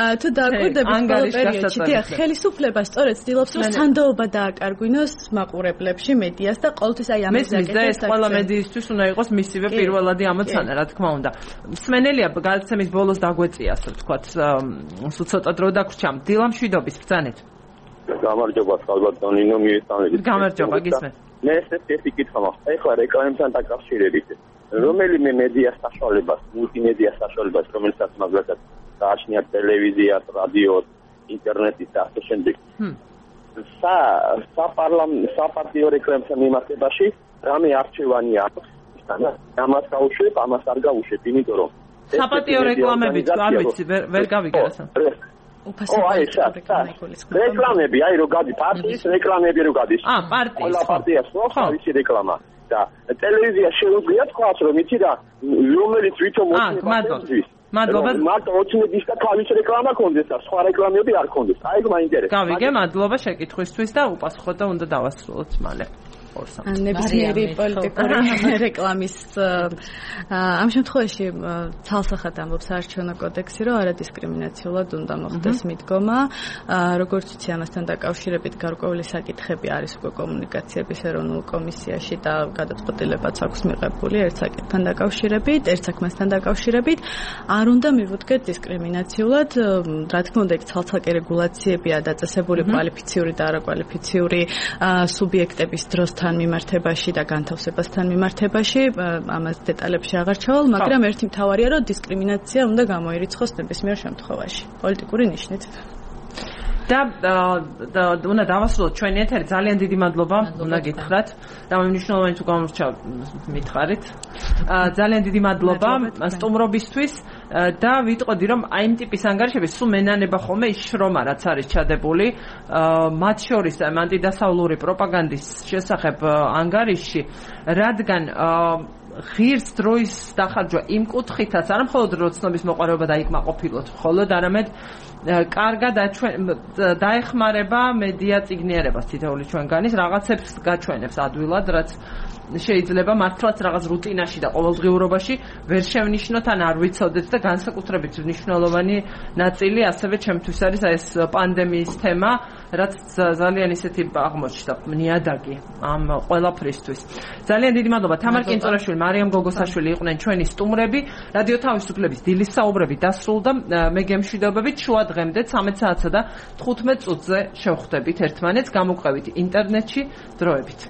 ხელისუფლება სწორედ ცდილობს, რომ სანდოობა დააკარგვინოს მაყურებლებში მედიას და ყოველთვის აი ამას აკეთებს. ეს ყველა მედიისთვის უნდა იყოს მისივე პირველადი ამოცანა, რა თქმა უნდა. მსმენელია გადაცემის ბოლოს დაგვეწია, ასე ვთქვათ, სულ ცოტა დრო დაგვრჩა. დილამშვიდობის ბრძანეთ. გამარჯობა, ხალბატონინო, მიესალმებით. გამარჯობა, გისმენთ. მე ერთი კითხვა მაქვს. ეხლა რეკლამებთან დაკავშირებით, რომელიმე მედია საშუალებას, მულტიმედია საშუალებას, რომელსაც მაგალითად გააჩნია ტელევიზია, რადიო, ინტერნეტი და ასე შემდეგ. საპარტიო რეკლამებთან მიმართებაში რამე არჩევანი აქვს? ამას გაუშვებ, ამას არ გაუშვებ, იმიტომ რომ საპატიო რეკლამებით არ ვიცი ვერ გავიგე რასა რეკლამები აი რო გადის პარტიის რეკლამები რო გადის პარტიის ყველა პარტიას თავისი რეკლამა და ტელევიზია შეუძლია თქვა რომ იცი რა რომელიც ვითომ მადლობა მარტო ოცნების და თავის რეკლამა კონდეს და სხვა რეკლამები არ კონდეს აი ეგ მაინტერესებს გავიგე მადლობა შეკითხვისთვის და უპასუხოთ და უნდა დავასრულოთ მალე ნებისმიერი პოლიტიკური რეკლამის ამ შემთხვევაში ცალსახად ამბობს საარჩევნო კოდექსი, რომ არადისკრიმინაციულად უნდა მოხდეს მიდგომა. როგორც ვიცი, ამასთან დაკავშირებით გარკვეული საკითხები არის უკვე კომუნიკაციების ეროვნულ კომისიაში და გადაწყვეტილებაც აქვს მიღებული ერთ საკითხთან დაკავშირებით, ერთ საქმესთან დაკავშირებით. არ უნდა მივუდგეთ დისკრიმინაციულად, რა თქმა უნდა, ცალ-ცალკე რეგულაციებია დაწესებული კვალიფიციური და არაკვალიფიციური სუბიექტების დროსთან მიმართებაში და განთავსებასთან მიმართებაში, ამას დეტალებში აღარ ჩავალ, მაგრამ ერთი მთავარია, რომ დისკრიმინაცია უნდა გამოირიცხოს ნებისმიერ შემთხვევაში, პოლიტიკური ნიშნით. და უნდა დავასრულოთ ჩვენი ეთერი. ძალიან დიდი მადლობა უნდა გითხრათ. და მნიშვნელოვანი თუ გამორჩა მითხარით. ძალიან დიდი მადლობა სტუმრობისთვის და ვიტყოდი რომ აი ამ ტიპის ანგარიშები სულ მენანება ხოლმე ის შრომა რაც არის ჩადებული მათ შორის ანტიდასავლური პროპაგანდის შესახებ ანგარიში, რადგან ღირს დროის დახარჯვა იმ კუთხითაც არა მხოლოდ როცნობის მოყვარეობა დაიკმაყოფილოთ, მხოლოდ არამედ კარგად დაეხმარება მედია წიგნიერებას თითოეული ჩვენგანის რაღაცებს გაჩვენებს ადვილად, რაც შეიძლება მართლაც რაღაც რუტინაში და ყოველდღიურობაში ვერ შევნიშნოთ ან არ ვიცოდეთ და განსაკუთრებით მნიშვნელოვანი ნაწილი ასევე ჩემთვის არის ეს პანდემიის თემა, რაც ძალიან ისეთი აღმოჩნდა ნიადაგი ამ ყველაფრისთვის. ძალიან დიდი მადლობა თამარ კინწორაშვილი, მარიამ გოგოსაშვილი იყვნენ ჩვენი სტუმრები. რადიო თავისუფლების დილის საუბრები დასრულდა. მე გემშვიდობებით შუა დღემდე 13 საათსა და 15 წუთზე შევხვდებით ერთმანეთს, გამოგყევით ინტერნეტში დროებით.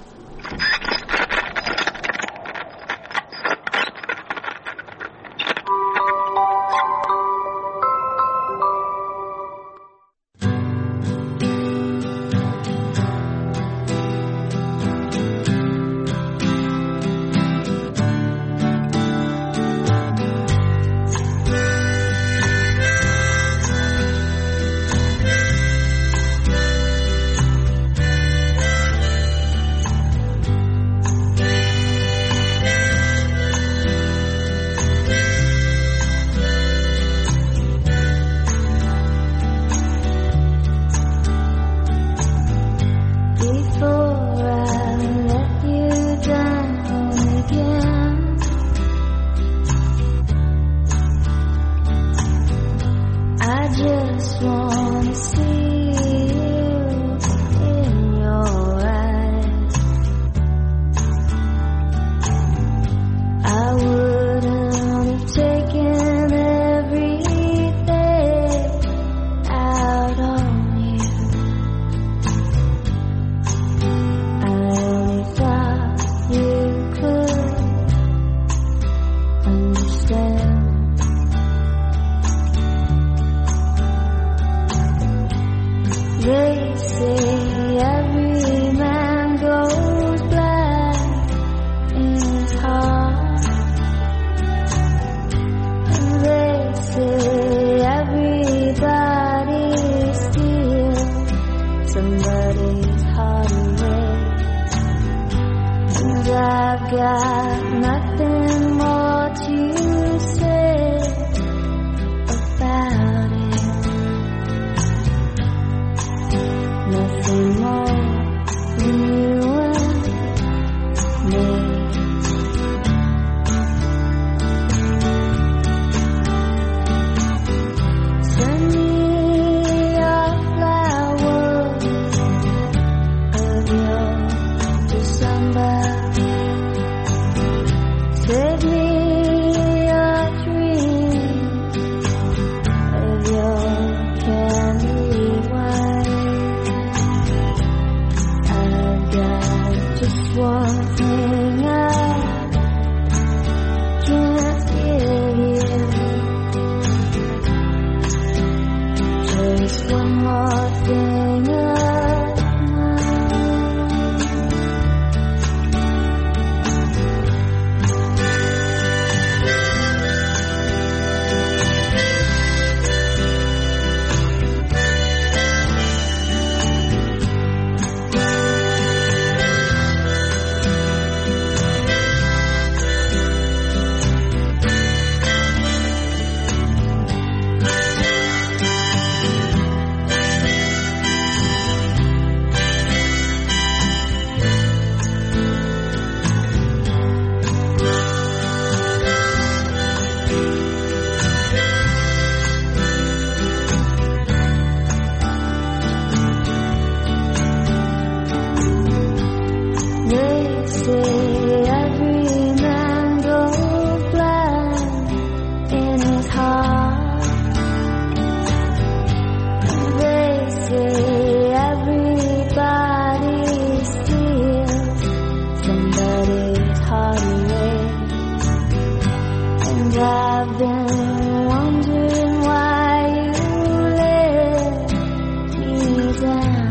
I've been wondering why you let me down,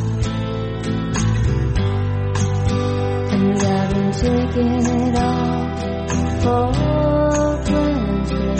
and I've been taking it all for granted.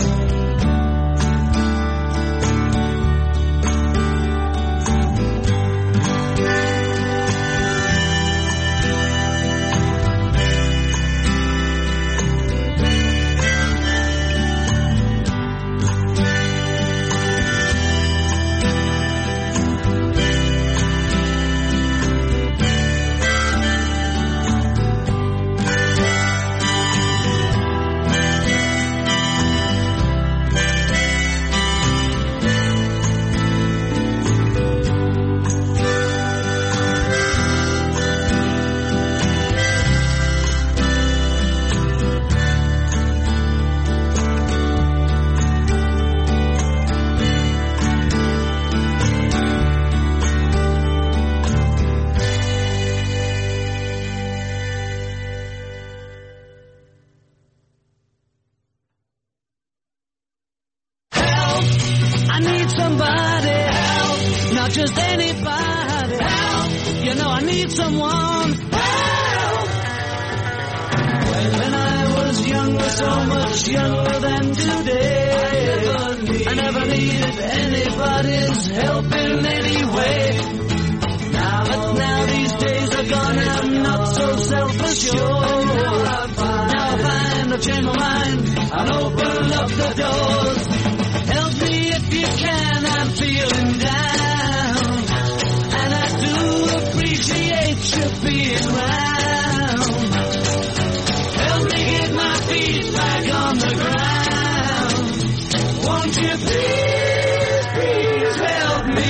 I need somebody help, not just anybody help. You know I need someone help. When I was younger, so much younger than today, I never needed anybody's help in any way. Now these days are gone and I'm not so self-assured. Now I find I've changed my mind and opened up the doors. Help me if you can, I'm feeling down, and I do appreciate you being round. Help me get my feet back on the ground. Won't you please help me?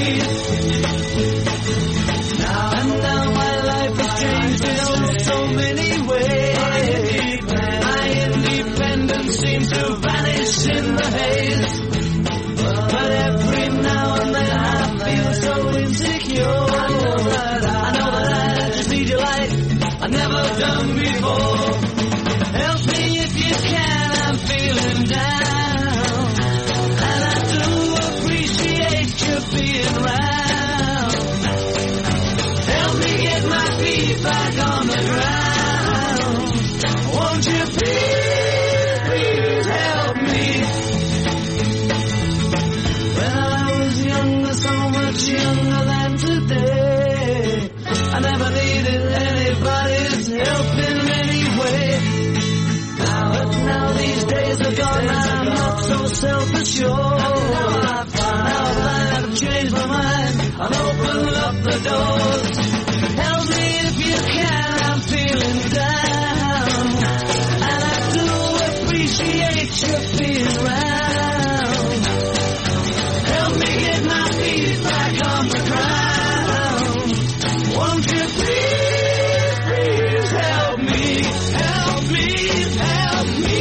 Now my life has changed in so many ways. My independence seems to vanish in the haze. But every now and then I feel so insecure. I know that I just need your light, I've never done before. Help me if you can, I'm feeling down, and I do appreciate you being round. Help me get my feet back on the ground. Won't you please help me? Younger than today, I never needed anybody's help in any way. Now these days are gone, I'm not so self-assured. Now I've changed my mind, I'll open up the doors. Help me if you can, I'm feeling down, and I do appreciate you being round. Help me get my feet back on the ground. Won't you please help me, help me, help me.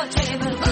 table.